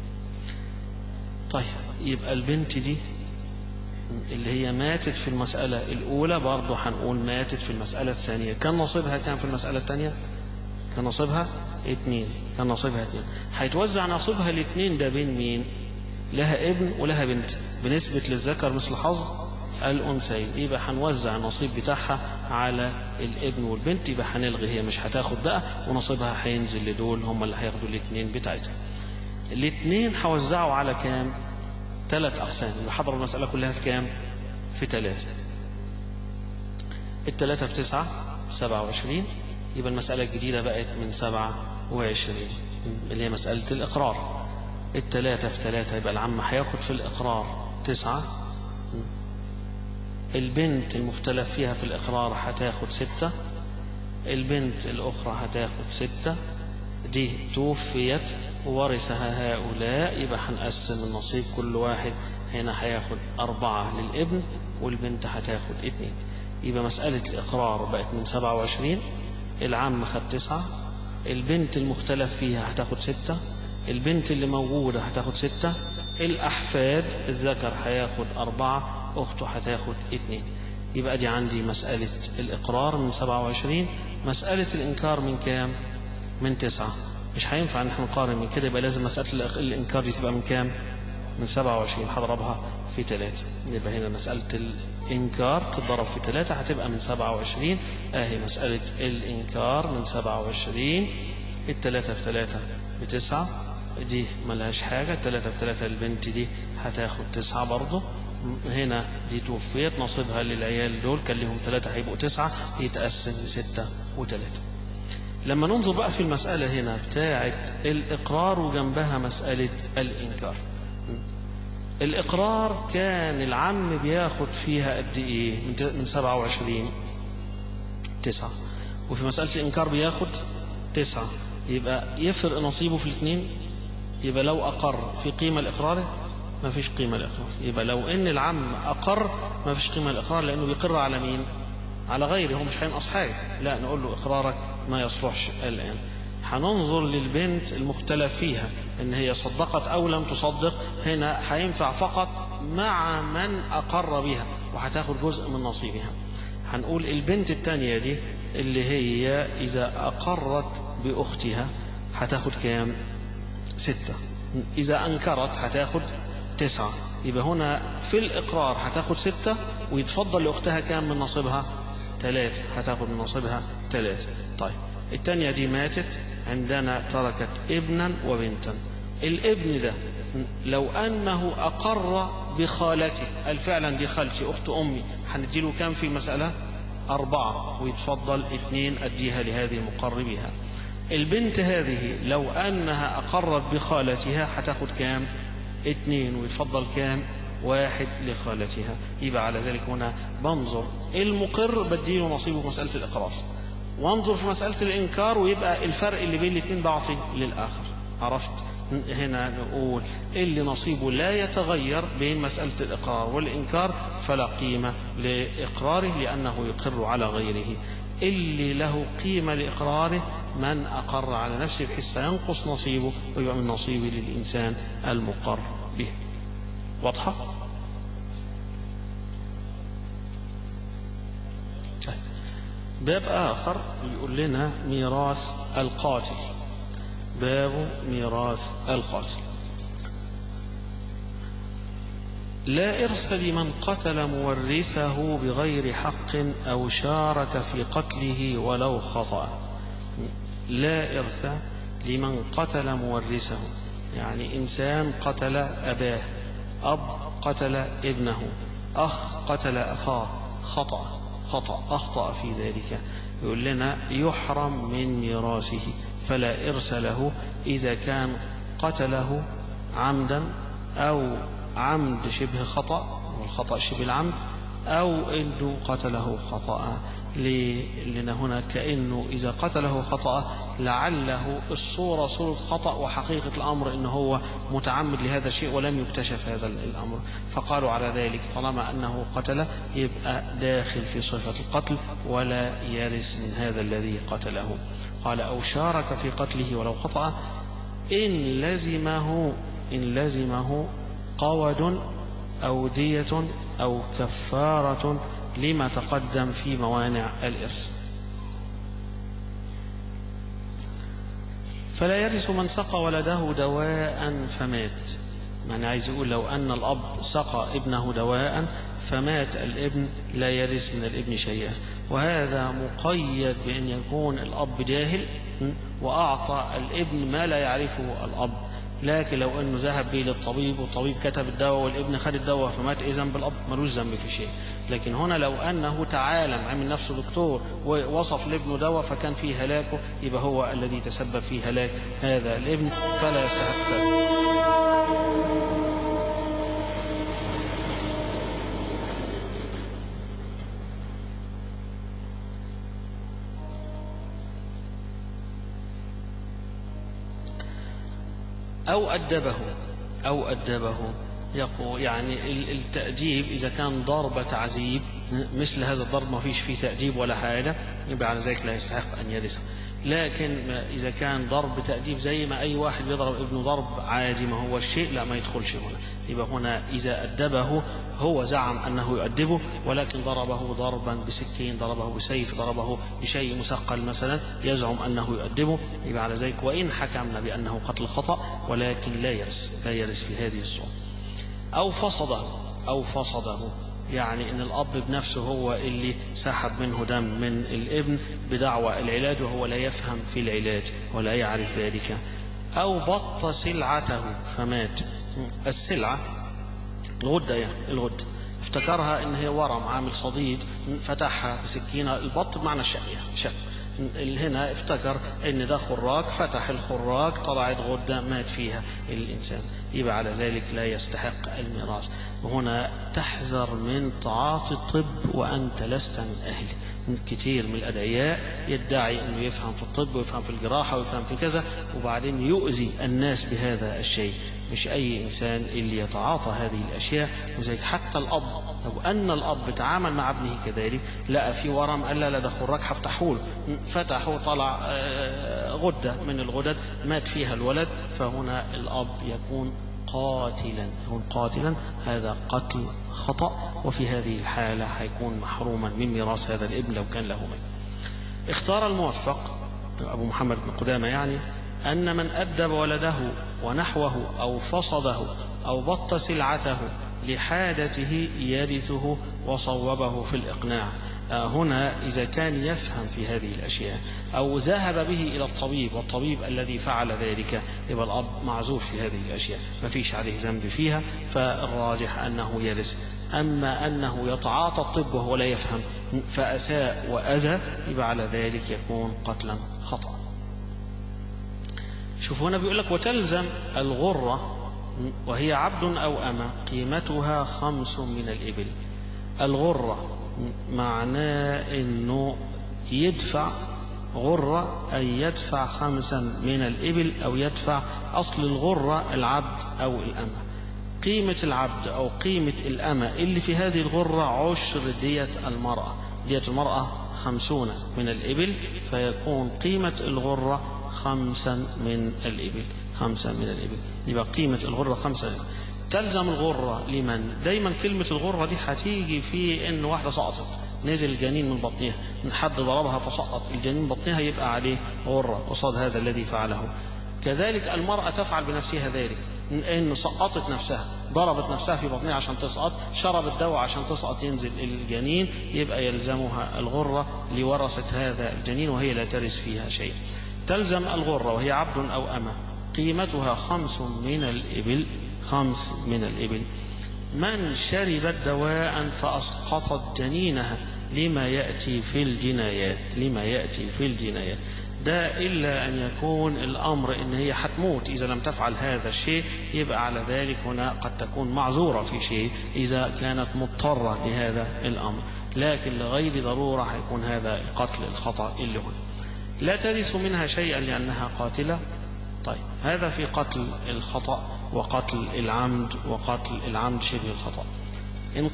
Speaker 1: طيب يبقى البنت دي اللي هي ماتت في المسألة الأولى برضه هنقول ماتت في المسألة الثانية. كان نصيبها كام في المسألة الثانية؟ كان نصيبها 2. كان نصيبها 2. هيتوزع نصيبها ال2 ده بين مين؟ لها ابن ولها بنت، بنسبة للذكر مثل حظ الأنثيين. يبقى هنوزع النصيب بتاعها على الابن والبنت. يبقى هنلغي، هي مش هتاخد بقى، ونصيبها هينزل لدول هم اللي هياخدوا ال2 بتاعتها. ال2 هوزعوا على كام؟ 3 أقسام. يبقى حضروا المسألة كلها في كام؟ في 3. ال3 في 9 27. يبقى المسألة الجديدة بقت من 27 اللي هي مسألة الإقرار. ال3 في 3 يبقى العم هياخد في الإقرار 9. البنت المختلف فيها في الإقرار هتاخد 6. البنت الأخرى هتاخد 6. دي توفيت وورثها هؤلاء. يبقى هنقسم النصيب، كل واحد هنا هياخد 4 للابن والبنت هتاخد 2. يبقى مسألة الإقرار بقت من 27. العم خد 9. البنت المختلف فيها هتاخد 6. البنت اللي موجودة هتاخد 6. الأحفاد الذكر هياخد 4. أخته هتاخد 2. يبقى دي عندي مسألة الإقرار من 27. مسألة الإنكار من كام؟ من 9. مش هينفع ان احنا نقارن من كده، يبقى لازم مسألة الإنكار دي تبقى من كام؟ من 27. هضربها في 3. يبقى هنا مسألة الإنكار تضرب في 3 هتبقى من 27. اهي مسألة الإنكار من 27. التلاتة في تلاتة ب9 دي ملهاش حاجة. 3 في 3 البنت دي هتاخد 9 برضه. هنا دي توفيت نصيبها للعيال دول كان لهم 3 هيبقوا 9 يتقسم ل6 و3. لما ننظر بقى في المسألة هنا بتاعة الإقرار وجنبها مسألة الإنكار. الإقرار كان العم بياخد فيها قد إيه؟ من 27 9. وفي مسألة الإنكار بياخد 9. يبقى يفرق نصيبه في الاثنين. يبقى لو أقر في قيمة الإقرار ما فيش قيمة الإقرار. يبقى لو إن العم أقر ما فيش قيمة الإقرار لأنه بيقر على مين؟ على غيره. هو مش هينقص حاجة. لا نقول له إقرارك ما يصلحش الآن. هننظر للبنت المختلف فيها إن هي صدقت أو لم تصدق. هنا هينفع فقط مع من أقر بها وهتاخد جزء من نصيبها. هنقول البنت الثانية دي اللي هي إذا أقرت بأختها هتاخد كام؟ 6. إذا أنكرت هتاخد 9. يبقى هنا في الإقرار هتاخد 6 ويتفضل لأختها كام من نصيبها؟ 3. هتاخد من نصيبها 3. طيب الثانية دي ماتت عندنا تركت ابنا وبنتا. الابن ده لو أنه أقر بخالته قال فعلا دي خالتي أخت أمي هنديله كام في المسألة؟ 4 ويتفضل 2 أديها لهذه المقر بها. البنت هذه لو أنها أقرت بخالتها هتاخد كام؟ 2 ويتفضل كام؟ 1 لخالتها. يبقى على ذلك هنا بنظر المقر بديله نصيبه في مسألة الإقرار وانظر في مسألة الإنكار ويبقى الفرق اللي بين الاثنين بعطي للآخر. عرفت؟ هنا نقول اللي نصيبه لا يتغير بين مسألة الإقرار والإنكار فلا قيمة لإقراره لأنه يقر على غيره. اللي له قيمة لإقراره من أقر على نفسه بحيث سينقص نصيبه ويبقى من نصيبه للإنسان المقر به. واضحة؟ باب آخر يقول لنا ميراث القاتل. باب ميراث القاتل. لا إرث لمن قتل مورثه بغير حق أو شارك في قتله ولو خطأ. لا إرث لمن قتل مورثه، يعني إنسان قتل أباه، أب قتل ابنه، أخ قتل أخاه أخطأ في ذلك، يقول لنا يحرم من ميراثه فلا إرث له إذا كان قتله عمدا أو عمد شبه خطأ والخطأ شبه العمد أو إنه قتله خطأ. لأن هنا كأنه إذا قتله خطأ لعله الصورة صورة خطأ وحقيقة الأمر إنه هو متعمد لهذا الشيء ولم يكتشف هذا الأمر، فقالوا على ذلك طالما أنه قتل يبقى داخل في صفة القتل ولا يرث من هذا الذي قتله. قال أو شارك في قتله ولو خطأ إن لزمه قود أو دية أو كفارة لما تقدم في موانع الإرث. فلا يرث من سقى ولده دواء فمات. يعني عايز يقول لو أن الأب سقى ابنه دواء فمات الابن لا يرث من الابن شيئا، وهذا مقيد بأن يكون الأب جاهل وأعطى الابن ما لا يعرفه الأب. لكن لو أنه ذهب به للطبيب والطبيب كتب الدواء والابن خد الدواء فمات إيه ذنب الأب؟ ملوش ذنب في شيء. لكن هنا لو أنه تعالم عمل نفسه دكتور ووصف لابنه دواء فكان فيه هلاكه يبقى هو الذي تسبب في هلاك هذا الابن فلا يستحق ذلك. أو أدبه يقول يعني التأديب إذا كان ضرب تعذيب مثل هذا الضرب ما فيش فيه تأديب ولا حاجة يبقى على ذلك لا يستحق أن يرث. لكن إذا كان ضرب تأديب زي ما أي واحد يضرب ابنه ضرب عادي ما هو الشيء لا ما يدخلش هنا. يبقى هنا إذا أدبه هو زعم أنه يؤدبه ولكن ضربه ضربا بسكين، ضربه بسيف، ضربه بشيء مثقل مثلا يزعم أنه يؤدبه، يبقى على ذلك وإن حكمنا بأنه قتل خطأ ولكن لا يرث في هذه الصورة. أو فصده يعني ان الاب بنفسه هو اللي سحب منه دم من الابن بدعوى العلاج وهو لا يفهم في العلاج ولا يعرف ذلك. او بط سلعته فمات. السلعة الغدة، يعني الغدة افتكرها ان هي ورم عامل صديد فتحها بسكينة. البط بمعنى شق. هنا افتكر ان ده خراج، فتح الخراج طلعت غدة مات فيها الانسان، يبقى على ذلك لا يستحق الميراث. وهنا تحذر من تعاطي الطب وانت لست من اهله. كتير من الادعياء يدعي انه يفهم في الطب ويفهم في الجراحة ويفهم في كذا وبعدين يؤذي الناس بهذا الشيء. مش اي انسان اللي يتعاطى هذه الاشياء. وزي حتى الاب، لو ان الاب تعامل مع ابنه كذلك، لقى في ورم قال لا ده خراج هفتحه، فتحه طلع غدة من الغدد مات فيها الولد، فهنا الاب يكون قاتلا. هذا قتل خطأ، وفي هذه الحالة هيكون محروما من ميراث هذا الابن لو كان له مال. اختار الموفق أبو محمد بن قدامة يعني أن من أدب ولده ونحوه أو فصده أو بط سلعته لحاجته يرثه وصوبه في الإقناع. هنا إذا كان يفهم في هذه الأشياء أو ذهب به إلى الطبيب والطبيب الذي فعل ذلك، يبقى الأب معذور في هذه الأشياء، ما فيش عليه ذنب فيها، فالراجح أنه يرث. أما أنه يتعاطى الطب وهو لا يفهم فأساء وأذى، يبقى على ذلك يكون قتلا خطأ. شوفوا هنا بيقول لك وتلزم الغرة وهي عبد أو أمة قيمتها 5 من الإبل. الغرة معناه أنه يدفع غرة، أي يدفع 5 من الإبل، أو يدفع أصل الغرة العبد أو الأمة. قيمة العبد أو قيمة الأمة اللي في هذه الغرة 10 دية المرأة. دية المرأة 50 من الإبل، فيكون قيمة الغرة 5 من الإبل. 5 من الإبل يبقى قيمة الغرة 5. تلزم الغرة لمن؟ دايما كلمة الغرة دي هتيجي في إن واحدة سقطت، نزل الجنين من بطنها، حد ضربها فسقط الجنين من بطنها، يبقى عليه غرة قصاد هذا الذي فعله. كذلك المرأة تفعل بنفسها ذلك، إن سقطت نفسها، ضربت نفسها في بطنها عشان تسقط، شربت دواء عشان تسقط ينزل الجنين، يبقى يلزمها الغرة لورثة هذا الجنين وهي لا ترث فيها شيء. تلزم الغرة وهي عبد أو أمة قيمتها 5 من الإبل. 5 من الإبل. من شربت دواء فأسقطت جنينها لما يأتي في الجنايات. ده إلا أن يكون الأمر إن هي حتموت إذا لم تفعل هذا الشيء، يبقى على ذلك هنا قد تكون معذورة في شيء إذا كانت مضطرة لهذا الأمر، لكن لغير ضرورة هيكون هذا القتل الخطأ اللي هنا. لا ترث منها شيئا لأنها قاتلة. طيب هذا في قتل الخطأ وقتل العمد وقتل العمد شبه الخطأ. إن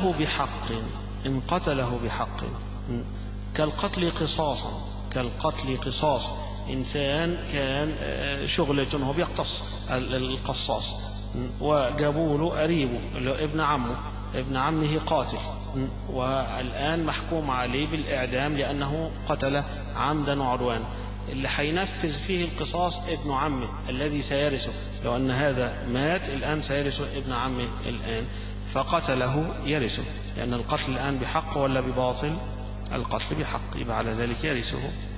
Speaker 1: قتله بحق كالقتل قصاصا. إنسان كان شغلته هو بيقتص القصاص، وجابوا له قريبه ابن عمه قاتل، والآن محكوم عليه بالإعدام لأنه قتل عمدا وعدوانا. اللي هينفذ فيه القصاص ابن عمه الذي سيرثه، لو أن هذا مات الآن سيرثه ابن عمه الآن، فقتله يرثه، لأن القتل الآن بحق ولا بباطل؟ القتل بحق، يبقى على ذلك يرثه.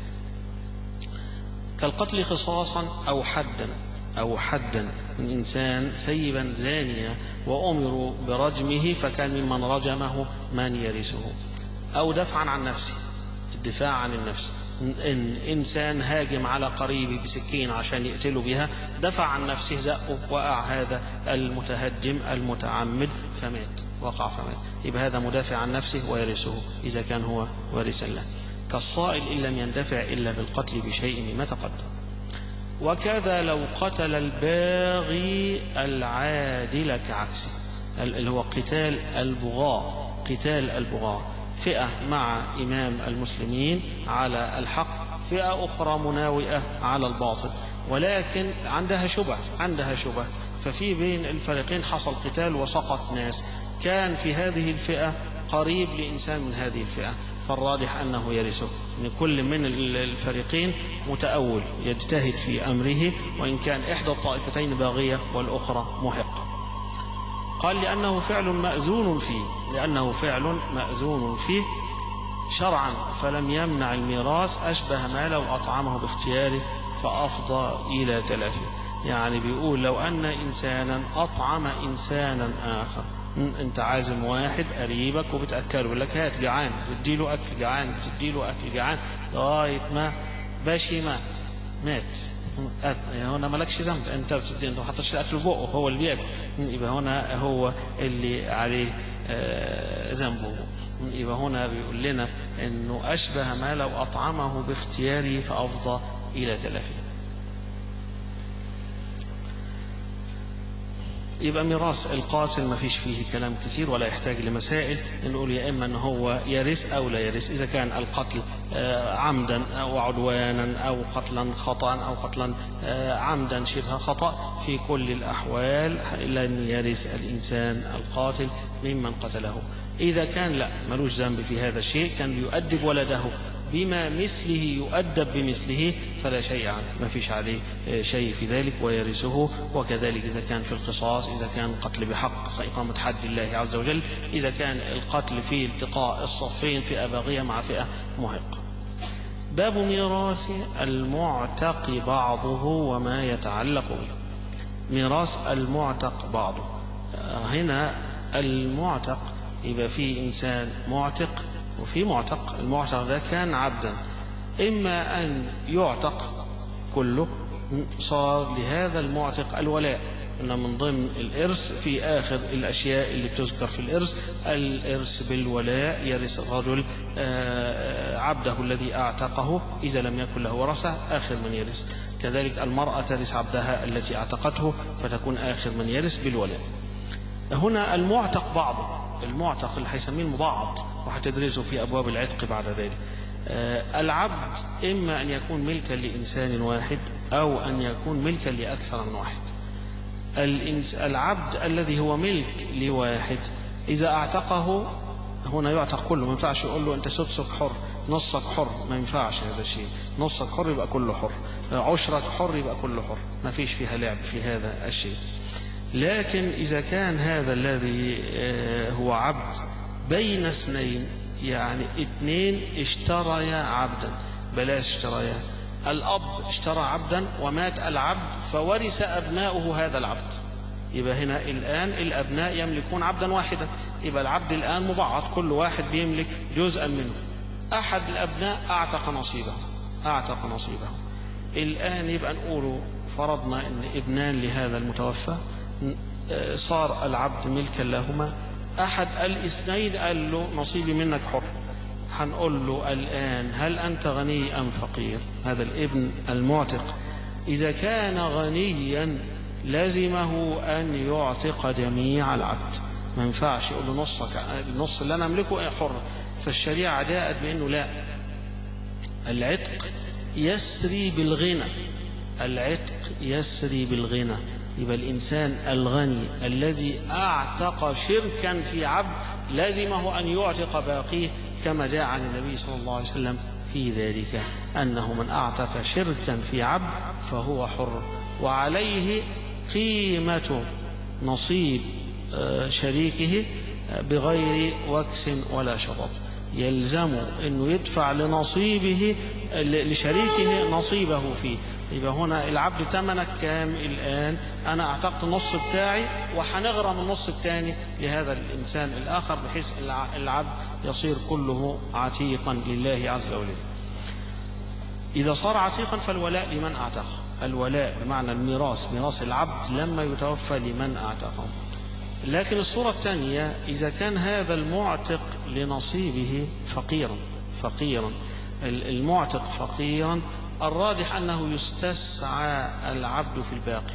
Speaker 1: كالقتل قصاصا أو حدا من إنسان سيبا زانيا وأمروا برجمه فكان ممن رجمه من يرثه. أو دفعا عن نفسه، الدفاع عن النفس، إن إنسان هاجم على قريبه بسكين عشان يقتله بها، دفع عن نفسه، زقه، وقع هذا المتهجم المتعمد وقع فمات، يبقى هذا مدافع عن نفسه ويرثه إذا كان هو وارثا له. كالصائل إن لم يندفع إلا بالقتل بشيء مما تقدم. وكذا لو قتل الباغي العادل كعكسه، اللي هو قتال البغاة. فئة مع إمام المسلمين على الحق، فئة أخرى مناوئة على الباطل، ولكن عندها شبه، ففي بين الفريقين حصل قتال وسقط ناس، كان في هذه الفئة قريب لإنسان من هذه الفئة، فالراجح أنه يرثه، إن كل من الفريقين متأول يجتهد في أمره، وإن كان إحدى الطائفتين باغية والأخرى محقة. قال لأنه فعل مأذون فيه، لأنه فعل مأذون فيه شرعا، فلم يمنع الميراث أشبه ما لو أطعمه باختياره فأفضى إلى تلافه. يعني بيقول لو أن إنسانا أطعم إنسانا آخر، أنت عازم واحد قريبك وبتأكله، يقول لك هات جعان، تديله أكل جعان، تديله أكل جعان لغاية ما باشي مات. هنا مالكش ذنب، انت ما حطش الاكل في بقه، هو اللي بياكل، يبقى هنا هو اللي عليه ذنبه. يبقى هنا بيقول لنا انه اشبه ما لو اطعمه باختياره فافضى الى تلافه. يبقى ميراث القاتل ما فيش فيه كلام كثير ولا يحتاج لمسائل، نقول يا إما أن هو يرث أو لا يرث. إذا كان القتل عمدا أو عدوانا أو قتلا خطأ أو قتلا عمدا شبه خطأ، في كل الأحوال لن يرث الإنسان القاتل ممن قتله. إذا كان لا ملوش ذنب في هذا الشيء، كان يؤدب ولده بما مثله يؤدب بمثله فلا شيء عنه، ما فيش عليه شيء في ذلك ويرثه. وكذلك إذا كان في القصاص، إذا كان قتل بحق كإقامة حد الله عز وجل، إذا كان القتل في التقاء الصفين، فئة باغية مع فئة محقة. باب ميراث المعتق بعضه وما يتعلق به. ميراث المعتق بعضه، هنا المعتق يبقى فيه إنسان معتق وفي معتق. المعتق ده كان عبدا، إما أن يعتق كله، صار لهذا المعتق الولاء، إن من ضمن الإرث في آخر الأشياء اللي بتذكر في الإرث بالولاء، يرث الرجل عبده الذي أعتقه إذا لم يكن له ورثة، آخر من يرث. كذلك المرأة ترث عبدها التي أعتقته فتكون آخر من يرث بالولاء. هنا المعتق بعضه، المعتق اللي هيسميه المبعض وهتدرسه في أبواب العتق بعد ذلك. العبد إما أن يكون ملكا لإنسان واحد أو أن يكون ملكا لأكثر من واحد. العبد الذي هو ملك لواحد إذا أعتقه، هنا يعتق كله، ما ينفعش يقول له أنت سدسك حر، نصك حر، ما ينفعش هذا الشيء. نصك حر يبقى كله حر، عشرك حر يبقى كله حر، ما فيش فيها لعب في هذا الشيء. لكن إذا كان هذا الذي هو عبد بين اثنين، يعني اثنين اشتريا عبدا، بلاش اشتريا، الأب اشترى عبدا ومات العبد فورث أبناؤه هذا العبد، يبقى هنا الآن الأبناء يملكون عبدا واحدا، يبقى العبد الآن مبعض، كل واحد بيملك جزءا منه. أحد الأبناء أعتق نصيبه. الآن يبقى نقول فرضنا أن ابنان لهذا المتوفى، صار العبد ملكا لهما، أحد الاثنين قال له نصيبي منك حر، هنقول له الآن هل أنت غني أم فقير؟ هذا الابن المعتق إذا كان غنيا لازمه أن يعتق جميع العبد، ما ينفعش يقول له النص اللي أنا أملكه حر. فالشريعة جاءت بأنه لا، العتق يسري بالغنى، العتق يسري بالغنى. يبقى الإنسان الغني الذي أعتق شركا في عبد لازمه أن يعتق باقيه، كما جاء عن النبي صلى الله عليه وسلم في ذلك أنه من أعتق شركا في عبد فهو حر، وعليه قيمة نصيب شريكه بغير وكس ولا شطط، يلزم أنه يدفع لنصيبه لشريكه نصيبه فيه. يبقى هنا العبد ثمنك كام الآن؟ أنا أعتقت النص بتاعي وحنغرم النص الثاني لهذا الإنسان الآخر، بحيث العبد يصير كله عتيقا لله عز وجل. إذا صار عتيقا فالولاء لمن أعتقه، الولاء بمعنى الميراث، ميراث العبد لما يتوفى لمن أعتقه. لكن الصورة الثانية إذا كان هذا المعتق لنصيبه فقيرا، المعتق فقيرا، الراجح أنه يستسعى العبد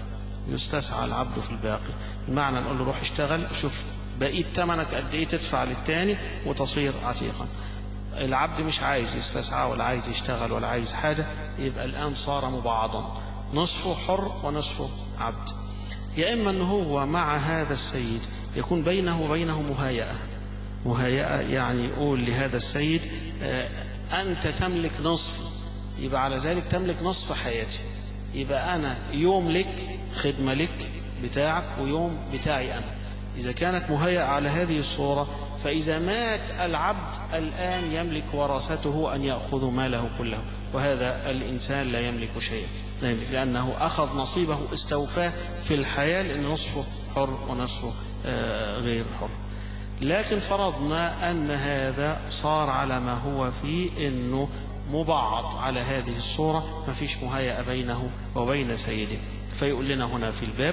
Speaker 1: في الباقي، بمعنى نقول له روح اشتغل، شوف بقيت ثمنك قد ايه تدفع للتاني وتصير عتيقا. العبد مش عايز يستسعى ولا عايز يشتغل ولا عايز حاجة، يبقى الآن صار مبعضا، نصفه حر ونصفه عبد. يا إما أنه هو مع هذا السيد يكون بينه وبينه مهيئة، يعني يقول لهذا السيد أنت تملك نصف، يبقى على ذلك تملك نصف حياتي، يبقى أنا يوم لك خدمة لك بتاعك ويوم بتاعي أنا، إذا كانت مهيئة على هذه الصورة، فإذا مات العبد الآن يملك ورثته أن يأخذوا ماله كله، وهذا الإنسان لا يملك شيئا، لأنه أخذ نصيبه استوفاه في الحياة، لأن نصفه حر ونصفه غير حر. لكن فرضنا أن هذا صار على ما هو فيه، أنه مبعض على هذه الصورة، ما فيش مهيئة بينه وبين سيده. فيقول لنا هنا في الباب: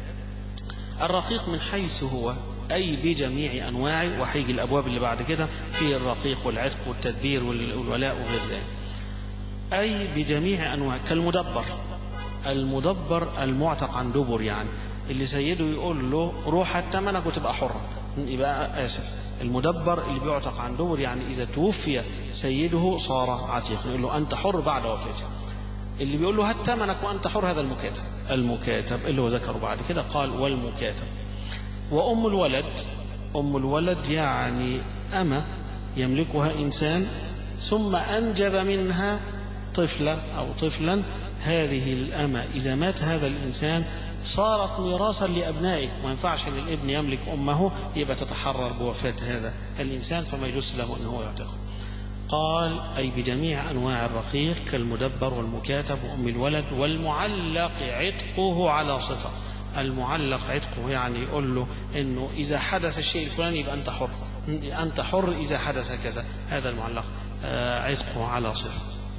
Speaker 1: الرقيق من حيث هو، أي بجميع أنواعه. وحيجي الأبواب اللي بعد كده في الرقيق والعتق والتدبير والولاء وغير ذلك. أي بجميع أنواع، كالمدبر. المدبر المعتق عن دبر، يعني اللي سيده يقول له روح التمنك وتبقى حرة، يبقى آسف. المدبر اللي بيعتق عن دبر، يعني إذا توفي سيده صار عتيق، يقول له أنت حر بعد وفاته. اللي بيقول له هات ثمنك وأنت حر هذا المكاتب. المكاتب اللي هو ذكره بعد كده قال والمكاتب. وأم الولد، أم الولد يعني أمة يملكها إنسان ثم أنجب منها طفلة أو طفلا. هذه الأمة إذا مات هذا الإنسان صارت ميراثا لأبنائه، ما ينفعش أن الابن يملك أمه، يبقى تتحرر بوفاة هذا الإنسان، فما يجوز له أنه يعتقه. قال أي بجميع أنواع الرقيق كالمدبر والمكاتب وأم الولد والمعلق عتقه على صفة. المعلق عتقه يعني يقول له إنه إذا حدث الشيء الفلاني يبقى أنت حر، أنت حر إذا حدث كذا. هذا المعلق عتقه على صفة.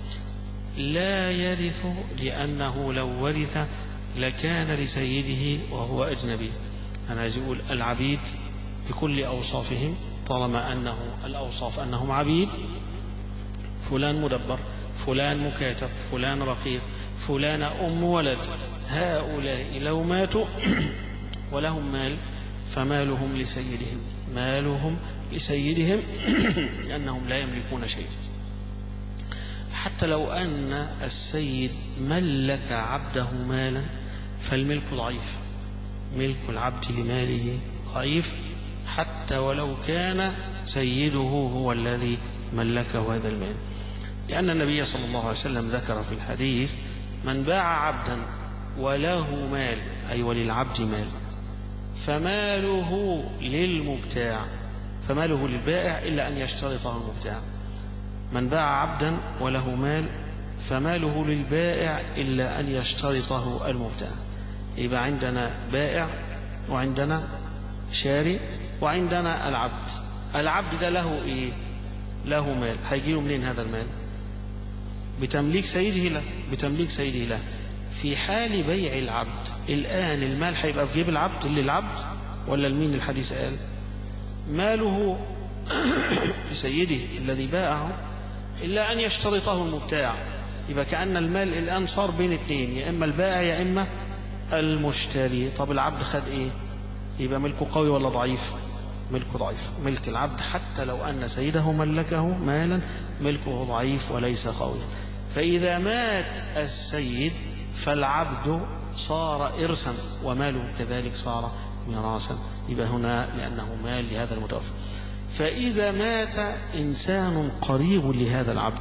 Speaker 1: لا يرث لأنه لو ورث لكان لسيده وهو أجنبي. أنا عايز أقول العبيد بكل أوصافهم، طالما أنه الأوصاف أنهم عبيد، فلان مدبر، فلان مكاتب، فلان رقيق، فلان أم ولد، هؤلاء لو ماتوا ولهم مال فمالهم لسيدهم، مالهم لسيدهم لأنهم لا يملكون شيء. حتى لو أن السيد ملك عبده مالا فالملك ضعيف، ملك العبد لماله ضعيف، حتى ولو كان سيده هو الذي ملكه هذا المال. لأن النبي صلى الله عليه وسلم ذكر في الحديث: من باع عبدا وله مال، أي وللعبد مال، فماله للمبتاع، فماله للبائع إلا أن يشترطه المبتاع. من باع عبدا وله مال فماله للبائع إلا أن يشترطه المبتاع. يبقى عندنا بائع وعندنا شاري وعندنا العبد. العبد ده له إيه؟ له مال، هيجيله منين هذا المال؟ بتمليك سيده له، بتمليك سيده له. في حال بيع العبد الآن المال هيبقى في جيب العبد للعبد ولا لمين؟ الحديث قال ماله لسيده الذي باعه إلا أن يشترطه المبتاع. يبقى كأن المال الآن صار بين اثنين، يا إما البائع يا إما المشتري. طب العبد خد إيه؟ يبقى ملكه قوي ولا ضعيف؟ ملكه ضعيف. ملك العبد حتى لو أن سيده ملكه مالا ملكه ضعيف وليس قوي. فإذا مات السيد فالعبد صار إرثا وماله كذلك صار ميراثا، يبقى هنا لأنه مال لهذا المتوفى. فإذا مات إنسان قريب لهذا العبد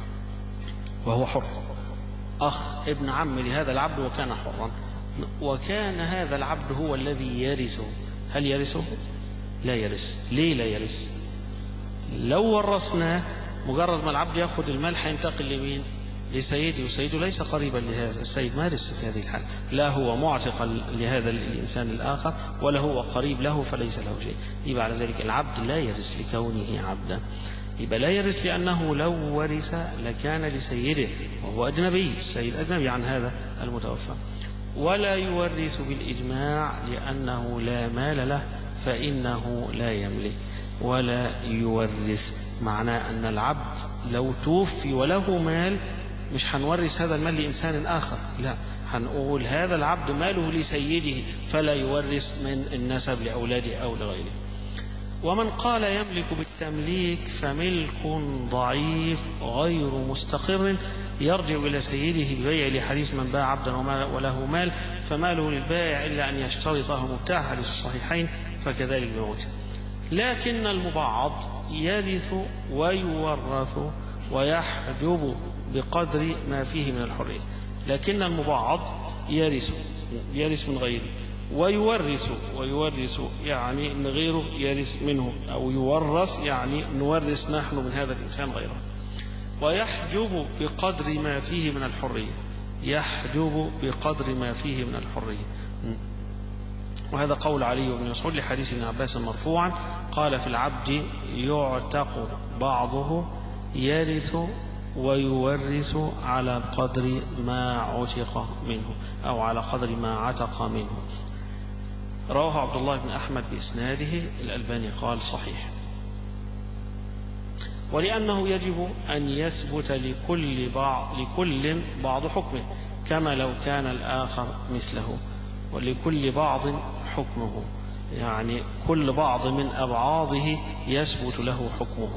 Speaker 1: وهو حر، أخ ابن عم لهذا العبد وكان حرا، وكان هذا العبد هو الذي يرثه، هل يرثه؟ لا يرث. ليه لا يرث؟ لو ورثناه مجرد ما العبد يأخذ المال هينتقل لمين؟ لسيده، وسيده ليس قريبا لهذا السيد، ما يرث في هذه الحال، لا هو معتق لهذا الإنسان الآخر ولا هو قريب له فليس له شيء. يبقى على ذلك العبد لا يرث لكونه عبدا. يبقى لا يرث لأنه لو ورث لكان لسيده وهو أجنبي، السيد أجنبي عن هذا المتوفى. ولا يورث بالإجماع لأنه لا مال له فإنه لا يملك. ولا يورث معناه أن العبد لو توفي وله مال مش هنورث هذا المال لإنسان آخر، لا، هنقول هذا العبد ماله لسيده فلا يورث من النسب لأولاده أو لغيره. ومن قال يملك بالتمليك فملك ضعيف غير مستقر يرجع إلى سيده ببيع، لحديث من باع عبدا وله مال فماله للبائع إلا أن يشترطه مبتاع، حديث الصحيحين، فكذلك بموته. لكن المبعض يرث ويورث ويحجب بقدر ما فيه من الحرية. لكن المبعض يرث من غيره ويورث يعني أن غيره يرث منه، أو يورث يعني نورث نحن من هذا الإنسان غيره. ويحجب بقدر ما فيه من الحرية، يحجب بقدر ما فيه من الحرية. وهذا قول علي بن مسعود لحديث ابن عباس مرفوعا قال في العبد يعتق بعضه يرث ويورث على قدر ما عتق منه، أو على قدر ما عتق منه. رواه عبد الله بن أحمد بإسناده، الألباني قال صحيح. ولأنه يجب أن يثبت لكل بعض حكمه كما لو كان الآخر مثله، ولكل بعض حكمه، يعني كل بعض من أبعاضه يثبت له حكمه.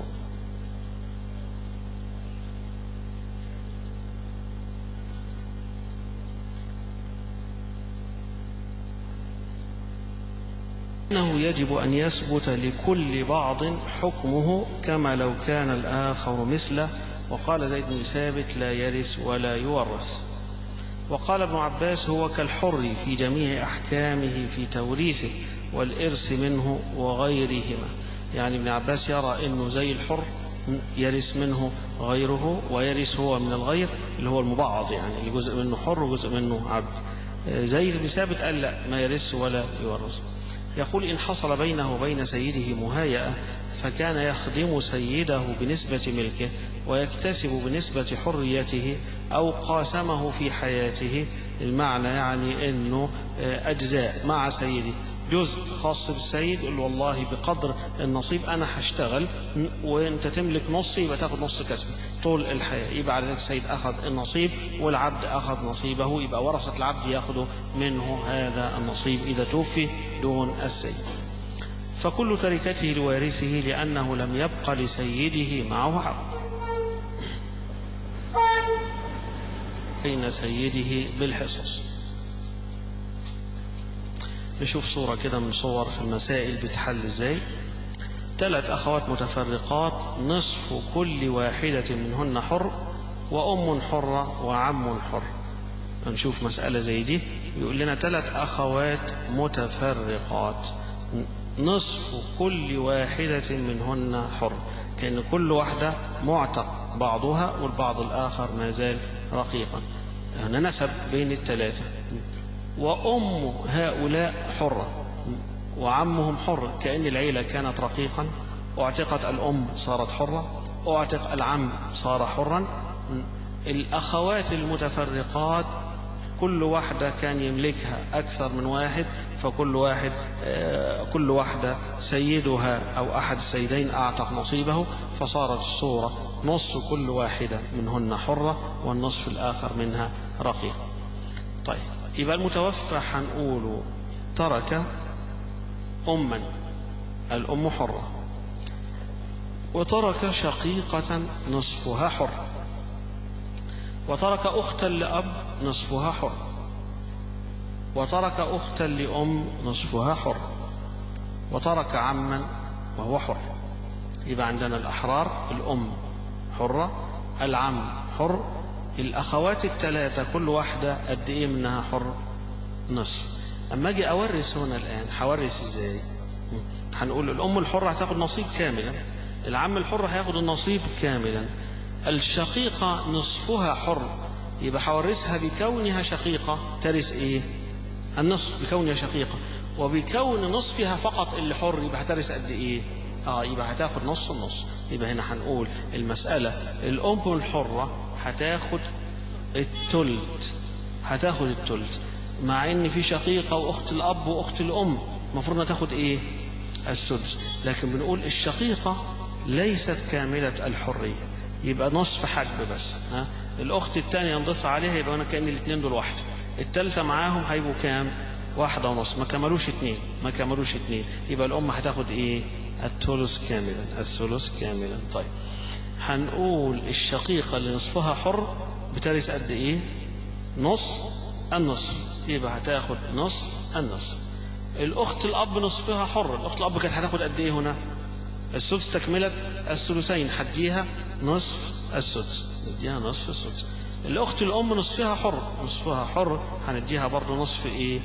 Speaker 1: إنه يجب أن يثبت لكل بعض حكمه كما لو كان الآخر مثله. وقال زيد بن ثابت لا يرث ولا يورث. وقال ابن عباس هو كالحر في جميع أحكامه في توريثه والإرث منه وغيرهما. يعني ابن عباس يرى أنه زي الحر يرث منه غيره، ويرث هو من الغير اللي هو المبعض، يعني اللي جزء منه حر وجزء منه عبد. زيد بن ثابت قال لا، ما يرث ولا يورث. يقول إن حصل بينه وبين سيده مهايئة فكان يخدم سيده بنسبة ملكه ويكتسب بنسبة حريته، أو قاسمه في حياته. المعنى يعني أنه أجزاء مع سيده، جزء خاص بالسيد يقول والله بقدر النصيب أنا هشتغل وأنت تملك نص، يبقى تاخد نص كسب طول الحياة. يبقى على ذلك السيد أخذ النصيب والعبد أخذ نصيبه، يبقى ورثة العبد يأخذ منه هذا النصيب إذا توفي دون السيد. فكل تركته لوارثه لأنه لم يبق لسيده معه حق بين سيده بالحصص. نشوف صورة كده من صور في المسائل بتحل ازاي. 3 أخوات متفرقات نصف كل واحدة منهن حر، وأم حرة وعم حر. نشوف مسألة زي دي، يقول لنا 3 أخوات متفرقات نصف كل واحدة منهن حر، كأن كل واحدة معتق بعضها والبعض الآخر ما زال رقيقا. هنا نسب بين ال3. وأم هؤلاء حرة وعمهم حر، كأن العيلة كانت رقيقا، اعتقت الأم صارت حرة، اعتق العم صار حرا. الأخوات المتفرقات كل واحدة كان يملكها أكثر من واحد، فكل كل واحدة سيدها أو أحد السيدين أعتق نصيبه، فصارت الصورة نصف كل واحدة منهن حرة والنصف الآخر منها رقيق. طيب، يبقى المتوفى هنقوله ترك أما، الأم حرة، وترك شقيقة نصفها حر، وترك أختا لأب نصفها حر، وترك أختا لأم نصفها حر، وترك عما وهو حر. يبقى عندنا الأحرار الأم حرة، العم حر، الأخوات ال3 كل واحدة قد إيه منها حر؟ نصف. أما أجي أورث هنا الآن هورث إزاي؟ هنقول الأم الحرة هتاخد نصيب كاملا، العم الحر هياخد النصيب كاملا، الشقيقة نصفها حر، يبقى هورثها بكونها شقيقة ترث إيه؟ النصف بكونها شقيقة، وبكون نصفها فقط اللي حر يبقى هترث قد إيه؟ يبقى هتاخد نص النص. يبقى هنا هنقول المسألة الأم الحرة هتاخد الثلث، مع ان في شقيقة واخت الاب واخت الام المفروض تاخد ايه؟ السدس. لكن بنقول الشقيقة ليست كاملة الحرية، يبقى نصف حجب بس. الاخت الثانية نضيف عليها، يبقى انا كأن الاثنين دول واحدة، الثالثة معاهم هيبقوا كام؟ 1.5، ما كملوش 2. يبقى الام هتاخد ايه؟ الثلث كاملا. طيب، هنقول الشقيقة اللي نصفها حر بترث قد ايه؟ النصف، يبقى هتاخد نصف النصف. الاخت الاب نصفها حر، الاخت الاب كانت هتاخد قد ايه هنا؟ السدس تكملة الثلثين، هديها نصف السدس، الاخت الام نصفها حر هنديها برضه نصف ايه؟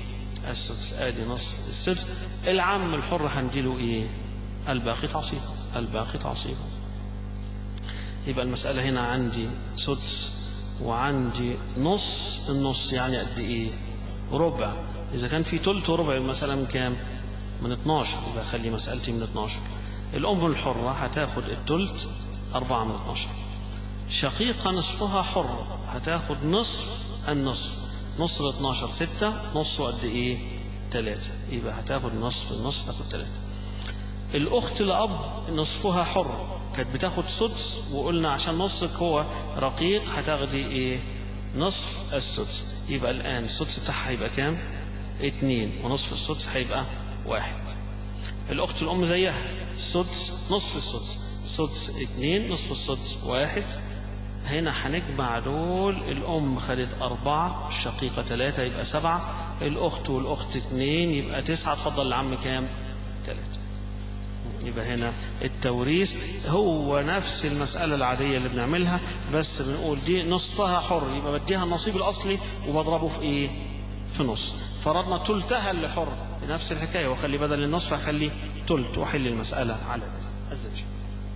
Speaker 1: السدس، ادي نصف السدس. العم الحر هنديله ايه؟ الباقي تعصيبا، الباقي تعصيبا. يبقى المسألة هنا عندي سدس وعندي نص، النص يعني قد ايه؟ ربع. اذا كان في تلت وربع المسألة من كام؟ من 12، يبقى خلي مسألتي من 12. الأم الحرة هتاخد التلت 4 من 12. شقيقة نصفها حر هتاخد نصف النصف، نص ال 12 6، نصه قد ايه؟ 3، يبقى هتاخد نصف النصف، تاخد 3. الأخت لأب نصفها حر كانت بتاخد سدس، وقلنا عشان نصك هو رقيق هتاخدي ايه؟ نصف السدس. يبقى الآن السدس بتاعها هيبقى كام؟ 2، ونصف السدس هيبقى 1. الأخت الأم زيها السدس نصف السدس، سدس 2، نصف السدس 1. هنا هنجمع دول، الأم خدت 4، الشقيقة 3 يبقى 7، الأخت والأخت 2 يبقى 9. اتفضل العم كام؟ 3. يبقى هنا التوريث هو نفس المسألة العادية اللي بنعملها، بس بنقول دي نصفها حر يبقى بديها النصيب الأصلي وبضربه في ايه؟ في نص. فرضنا تلتها اللي حر بنفس الحكاية، وخلي بدل النصف هخلي تلت، وحل المسألة على الزوج.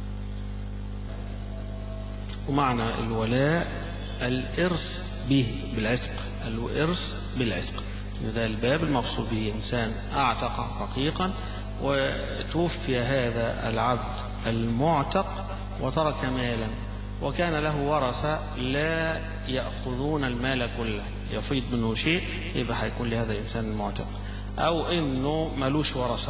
Speaker 1: ومعنى الولاء الإرث به بالعتق، الإرث بالعتق. ده الباب المقصود به إنسان أعتق رقيقا وتوفي هذا العبد المعتق وترك مالا، وكان له ورثة لا يأخذون المال كله، يفيض منه شيء، يبقى هيكون لهذا الإنسان المعتق. أو إنه ملوش ورثة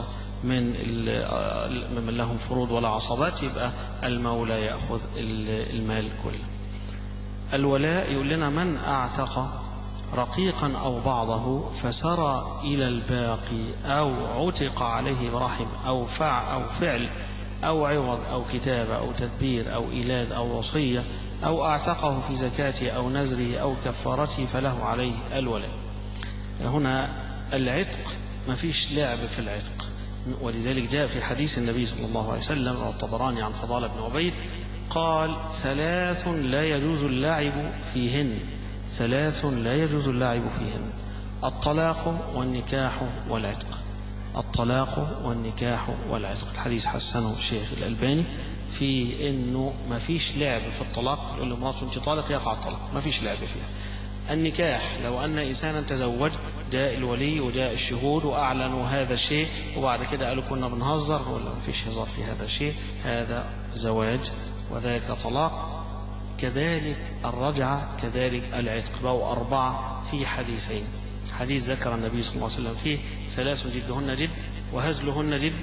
Speaker 1: من لهم فروض ولا عصبات، يبقى المولى يأخذ المال كله. الولاء يقول لنا من أعتق رقيقا أو بعضه فسرى إلى الباقي أو عتق عليه برحم أو فعل أو عوض أو كتابة أو تدبير أو إيلاد أو وصية أو أعتقه في زكاته أو نذره أو كفارته فله عليه الولاء. هنا العتق ما فيش لعب في العتق، ولذلك جاء في حديث النبي صلى الله عليه وسلم والطبراني عن فضالة بن عبيد قال: 3 لا يجوز اللعب فيهن، 3 لا يجوز اللعب فيهن: الطلاق والنكاح والعتق، الطلاق والنكاح والعتق. الحديث حسنه الشيخ الألباني في إنه ما فيش لعب في الطلاق، يقول لمراته أنت طالق يقع الطلاق، ما فيش لعب فيها. النكاح لو أن إنسانا تزوج، جاء الولي وجاء الشهود وأعلنوا هذا الشيء، وبعد كده قالوا كنا بنهزر، ولا ما فيش هزار في هذا الشيء، هذا زواج وذاك طلاق. كذلك الرجعة، كذلك العتق، بقوا 4 في حديثين. حديث ذكر النبي صلى الله عليه وسلم فيه 3 جدهن جد وهزلهن جد،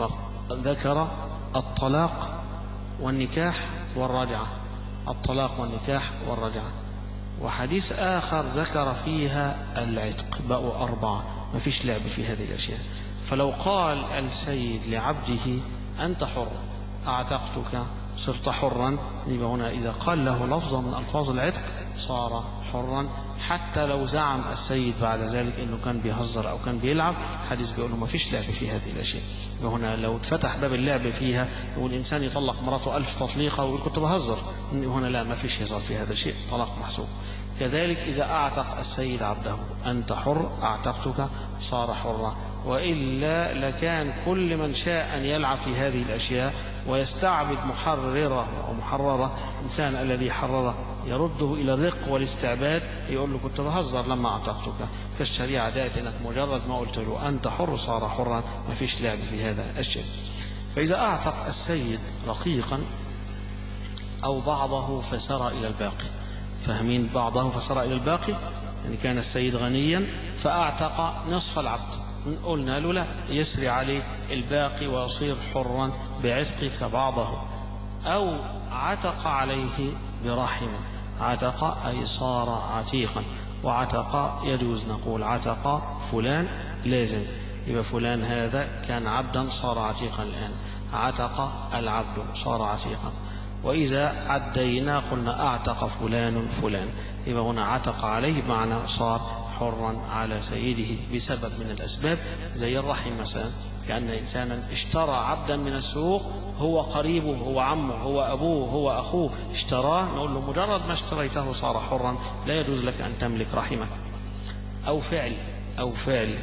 Speaker 1: ذكر الطلاق والنكاح والرجعة، الطلاق والنكاح والرجعة. وحديث آخر ذكر فيها العتق، بقوا 4، ما فيش لعب في هذه الأشياء. فلو قال السيد لعبده أنت حر، أعتقتك، صرت حرا، يبقى هنا إذا قال له لفظا من ألفاظ العتق صار حرا، حتى لو زعم السيد بعد ذلك إنه كان بيهزر أو كان بيلعب. حديث بيقول له ما فيش لعب في هذه الأشياء. وهنا لو اتفتح باب اللعب فيها والإنسان يطلق مراته 1000 تطليقة ويقول كنت بهزر، هنا لا، ما فيش هزار في هذا الشيء، طلاق محسوب. كذلك إذا أعتق السيد عبده أنت حر، أعتقتك، صار حرا. وإلا لكان كل من شاء أن يلعب في هذه الأشياء ويستعبد محررة أو محررة، إنسان الذي حرره يرده إلى الرق والاستعباد، يقول له كنت بهزر لما أعتقتك. فالشريعة دائت إنك مجرد ما قلت له أنت حر صار حرا، ما فيش لعب في هذا الشيء. فإذا أعتق السيد رقيقا أو بعضه فسرى إلى الباقي، فاهمين؟ بعضه فسرى إلى الباقي يعني كان السيد غنيا فأعتق نصف العبد، قلنا له لا، يسري عليه الباقي ويصير حرا بعتقك بعضه. أو عتق عليه برحم، عتق أي صار عتيقا، وعتق يجوز نقول عتق فلان لازم، يبقى فلان هذا كان عبدا صار عتيقا، الآن عتق العبد صار عتيقا. وإذا عدينا قلنا أعتق فلان فلان، يبقى هنا عتق عليه بمعنى صار حرا على سيده بسبب من الأسباب، زي الرحم مثلا، كأن إنسانا اشترى عبدا من السوق، هو قريبه، هو عمه، هو أبوه، هو أخوه، اشتراه، نقول له مجرد ما اشتريته صار حرا، لا يجوز لك أن تملك رحمك. أو فعل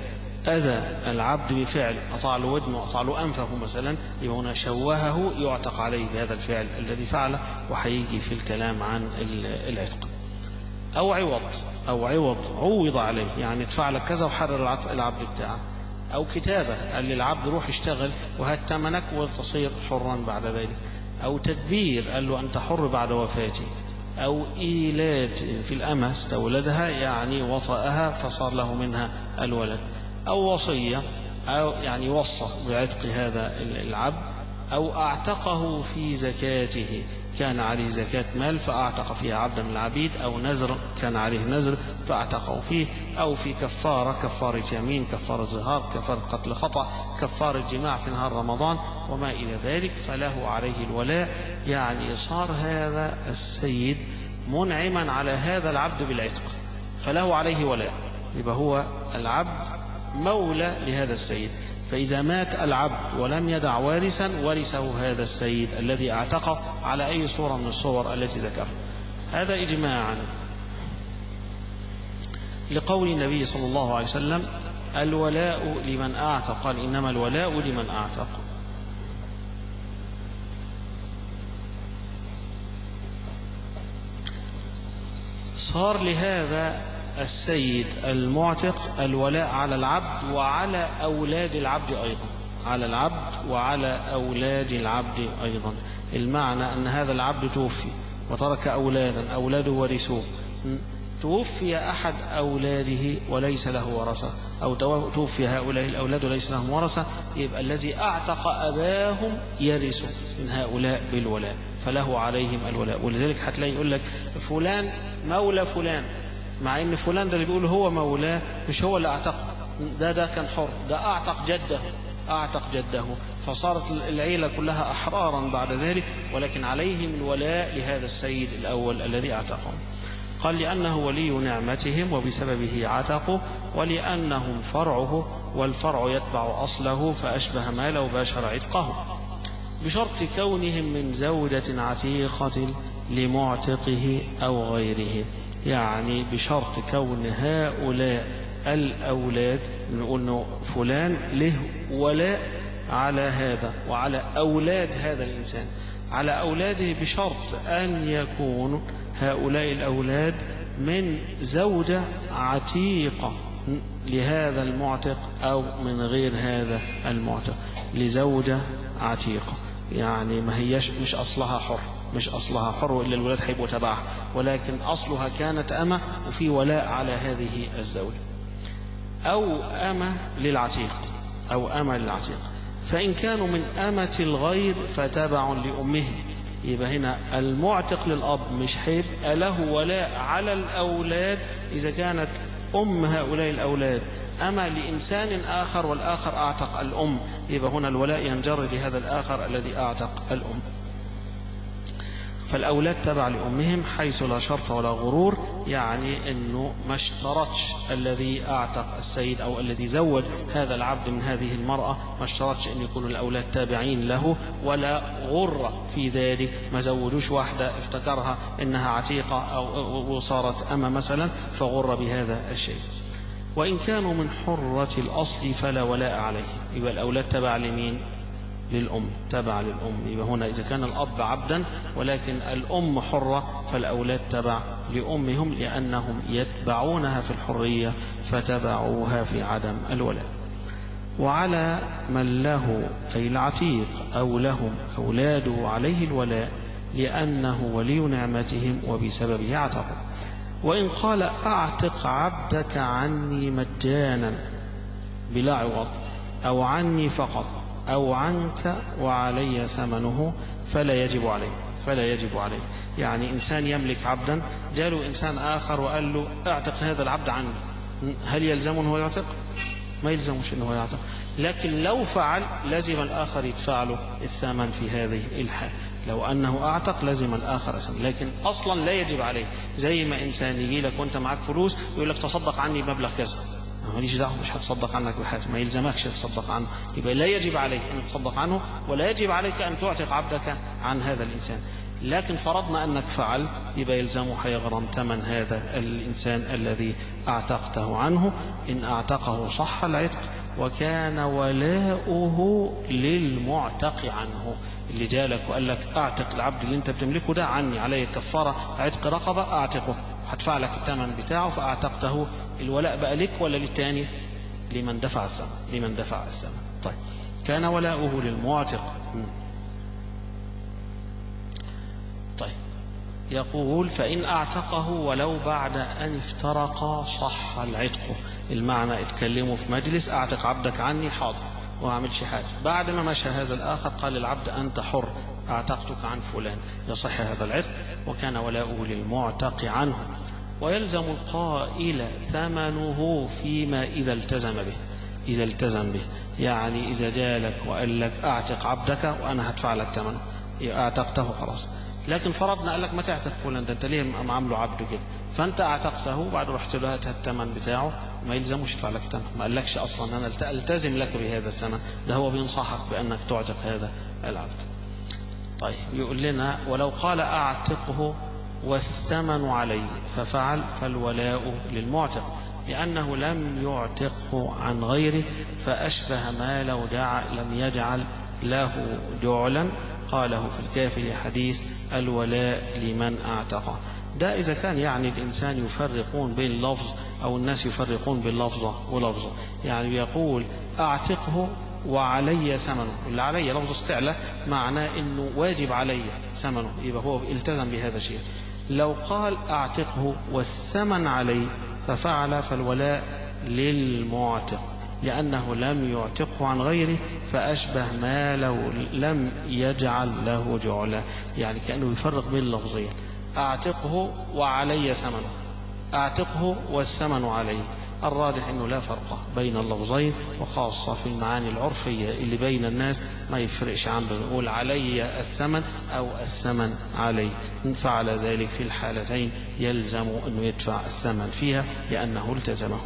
Speaker 1: أذى العبد بفعل أطاع له ودنه وأطاع له أنفه مثلا، يبقى هنا شوهه يعتق عليه بهذا الفعل الذي فعله، وهيجي في الكلام عن العتق. أو عوض عوض عليه، يعني ادفع لك كذا وحرر العبد بتاعه. أو كتابة، قال للعبد روح اشتغل وهات ثمنك وتصير حرا بعد ذلك. أو تدبير، قال له أنت حر بعد وفاتي. أو إيلاد في الأمة استولدها، يعني وطأها فصار له منها الولد. أو وصية، أو يعني وصى بعتق هذا العبد. أو أعتقه في زكاته، كان عليه زكاة مال فأعتق فيها عبدا من العبيد. أو نذر، كان عليه نذر فأعتقه فيه. أو في كفارة يمين، كفارة ظهار، كفارة قتل خطأ، كفارة جماع في نهار رمضان وما إلى ذلك، فله عليه الولاء. يعني صار هذا السيد منعما على هذا العبد بالعتق، فله عليه ولاء، يبقى هو العبد مولى لهذا السيد. فإذا مات العبد ولم يدع وارثا ورثه هذا السيد الذي اعتقه على أي صورة من الصور التي ذكرها. هذا إجماعا لقول النبي صلى الله عليه وسلم: الولاء لمن أعتق، قال إنما الولاء لمن أعتق. صار لهذا السيد المعتق الولاء على العبد وعلى أولاد العبد أيضا، على العبد وعلى أولاد العبد أيضا. المعنى أن هذا العبد توفي وترك أولادا، أولاده ورثوه، توفي أحد أولاده وليس له ورثة، أو توفي هؤلاء الأولاد وليس لهم ورثة، يبقى الذي أعتق أباهم يرث من هؤلاء بالولاء، فله عليهم الولاء. ولذلك هتلاقي يقول لك فلان مولى فلان، مع ان فلان ده اللي بيقول هو مولاه مش هو اللي اعتقه، ده كان حر، ده اعتق جده، فصارت العيلة كلها احرارا بعد ذلك، ولكن عليهم الولاء لهذا السيد الاول الذي اعتقهم. قال: لأنه ولي نعمتهم وبسببه عتقوا، ولأنهم فرعه والفرع يتبع أصله، فأشبه ما لو باشر عتقه، بشرط كونهم من زوجة عتيقة لمعتقه أو غيره. يعني بشرط كون هؤلاء الأولاد، نقول إنه فلان له ولاء على هذا وعلى أولاد هذا الإنسان، على أولاده، بشرط أن يكونوا هؤلاء الأولاد من زوجة عتيقة لهذا المعتق أو من غير هذا المعتق، لزوجة عتيقة. يعني ما هيش مش أصلها حر وإلا الولاد هيبقوا تبعها، ولكن أصلها كانت أمة وفي ولاء على هذه الزوجة. أو أمة للعتيق، فإن كانوا من أمة الغير فتبع لأمه. يبقى هنا المعتق للأب مش هيبقى له ولاء على الأولاد إذا كانت أم هؤلاء الأولاد أما لإنسان آخر والآخر أعتق الأم، يبقى هنا الولاء ينجر لهذا الآخر الذي أعتق الأم. فالأولاد تبع لأمهم حيث لا شرط ولا غرور، يعني أنه ما اشترطش الذي أعتق السيد أو الذي زوج هذا العبد من هذه المرأة، ما اشترطش أن يكون الأولاد تابعين له، ولا غر في ذلك، ما زوجوش واحدة افتكرها أنها عتيقة أو صارت أما مثلا فغر بهذا الشيء. وإن كانوا من حرة الأصل فلا ولاء عليه، يبقى الأولاد تبع لمين؟ للأم، تبع للأم. يبقى هنا إذا كان الأب عبدا ولكن الأم حرة فالأولاد تبع لأمهم، لأنهم يتبعونها في الحرية فتبعوها في عدم الولاء. وعلى من له أي العتيق أو لهم أولاده عليه الولاء، لأنه ولي نعمتهم وبسببه اعتقوا. وإن قال: أعتق عبدك عني مجانا بلا عوض، أو عني فقط، أو عنك وعلي ثمنه، فلا يجب عليه. يعني إنسان يملك عبدا، جاله إنسان آخر وقال له: أعتق هذا العبد عني، هل يلزمه أنه يعتق؟ ما يلزمش أنه يعتق، لكن لو فعل لازم الآخر يدفع له الثمن في هذه الحال. لو أنه أعتق لازم الآخر أسم، لكن أصلا لا يجب عليه. زي ما إنسان يجي لك وأنت معك فلوس ويقول لك تصدق عني مبلغ كذا، ماليش دعوه، مش هتصدق عنك بحاجة، ما يلزمكش تصدق عنه، يبقى لا يجب عليك أن تصدق عنه، ولا يجب عليك أن تعتق عبدك عن هذا الإنسان. لكن فرضنا أنك فعل، يبقى يلزمه هيغرم ثمن هذا الإنسان الذي أعتقته عنه. إن أعتقه صح العتق، وكان ولاؤه للمعتق عنه. اللي جالك وقال لك أعتق العبد اللي أنت بتملكه ده عني، عليه كفارة عتق رقبة، أعتقه، هدفع لك الثمن بتاعه، فأعتقته، الولاء بقى لك ولا للتاني؟ لمن دفع الثمن، لمن دفع الثمن. طيب، كان ولاؤه للمعتق. طيب، يقول فإن أعتقه ولو بعد أن افترقا صح العتق. المعنى اتكلموا في مجلس، أعتق عبدك عني، حاضر، وما عملش حاجة. بعد ما مشى هذا الآخر قال للعبد أنت حر، أعتقتك عن فلان، يصح هذا العتق، وكان ولاؤه للمعتق عنه. ويلزم القائل ثمنه فيما إذا التزم به. إذا التزم به يعني إذا جالك وقال لك أعتق عبدك وأنا هدفع لك ثمنه، أعتقته خلاص. لكن فرضنا قال لك ما تعتق فلان ده، أنت ليه عامله عبد كده؟ فأنت أعتقته وبعد رحت له هات الثمن بتاعه، ما يلزموش يدفع لك ثمن، ما قالكش أصلا أنا ألتزم لك بهذا الثمن، ده هو بينصحك بأنك تعتق هذا العبد. طيب، يقول لنا ولو قال أعتقه والثمن عليه ففعل، فالولاء للمعتق، لأنه لم يعتقه عن غيره، فأشبه ما لو لم يجعل له جعلا، قاله في الكافي حديث الولاء لمن أعتقه. ده إذا كان يعني الإنسان يفرقون بين اللفظ، أو الناس يفرقون بين لفظة ولفظة، يعني يقول أعتقه وعلي ثمنه، اللي علي لفظ استعلاء معناه إنه واجب علي ثمنه، يبقى هو التزم بهذا الشيء. لو قال أعتقه والثمن علي ففعل، فالولاء للمعتق، لأنه لم يعتقه عن غيره، فأشبه ما لو لم يجعل له جعلا، يعني كأنه يفرق بين اللفظين، أعتقه وعلي ثمنه، أعتقه والثمن عليه. الراجح أنه لا فرق بين اللفظين، وخاصة في المعاني العرفية اللي بين الناس ما يفرقش عنه، يقول علي الثمن أو الثمن علي. إن فعل ذلك في الحالتين يلزم أنه يدفع الثمن فيها لأنه التزمه.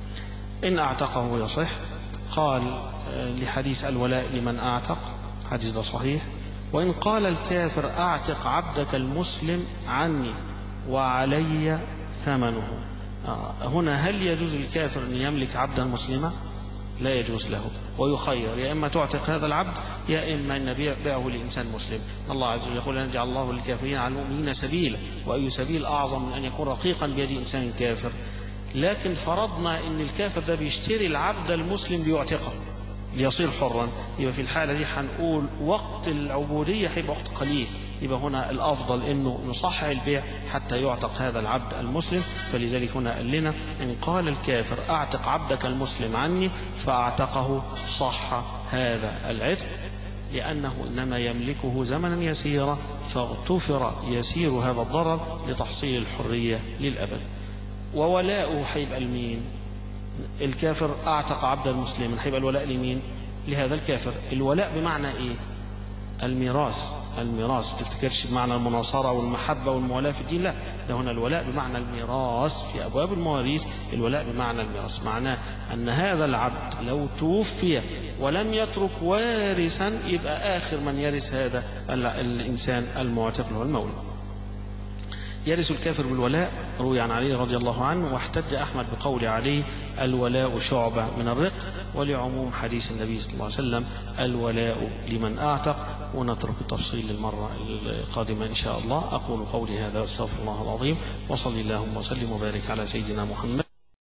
Speaker 1: إن أعتقه يصح. قال لحديث الولاء لمن أعتق، حديث ده صحيح. وإن قال الكافر أعتق عبدك المسلم عني وعلي ثمنه، هنا هل يجوز للكافر أن يملك عبدا مسلما؟ لا يجوز له، ويخير، يا إما تعتق هذا العبد يا إما أن بيعه لإنسان مسلم. الله عز وجل يقول أن جعل الله للكافرين على المؤمنين سبيلا، وأي سبيل أعظم من أن يكون رقيقا بيد إنسان كافر. لكن فرضنا أن الكافر ده بيشتري العبد المسلم ليعتقه ليصير حرا، يبقى في الحالة دي هنقول وقت العبودية هيبقى وقت قليل، يبقى هنا الأفضل أنه نصحح البيع حتى يعتق هذا العبد المسلم. فلذلك هنا قال لنا إن قال الكافر أعتق عبدك المسلم عني فأعتقه صح هذا العتق، لأنه إنما يملكه زمنا يسيرا، فاغتفر يسير هذا الضرر لتحصيل الحرية للأبد. وولاؤه هيبقى لمين؟ الكافر أعتق عبد المسلم، هيبقى الولاء لمين؟ لهذا الكافر. الولاء بمعنى إيه؟ الميراث. الميراث، تفتكرش بمعنى المناصرة والمحبة والموالاة في الدين، لا، ده هنا الولاء بمعنى الميراث. في أبواب المواريث الولاء بمعنى الميراث، معناه أن هذا العبد لو توفي ولم يترك وارثا يبقى آخر من يرث هذا الإنسان المعتق هو المولى. يرث الكافر بالولاء، روي عن علي رضي الله عنه، واحتج أحمد بقول علي الولاء شعبة من الرق، ولعموم حديث النبي صلى الله عليه وسلم الولاء لمن أعتق. ونترك التفصيل للمرة القادمة إن شاء الله. أقول قولي هذا واستغفر الله العظيم، وصلي اللهم وسلم وبارك على سيدنا محمد.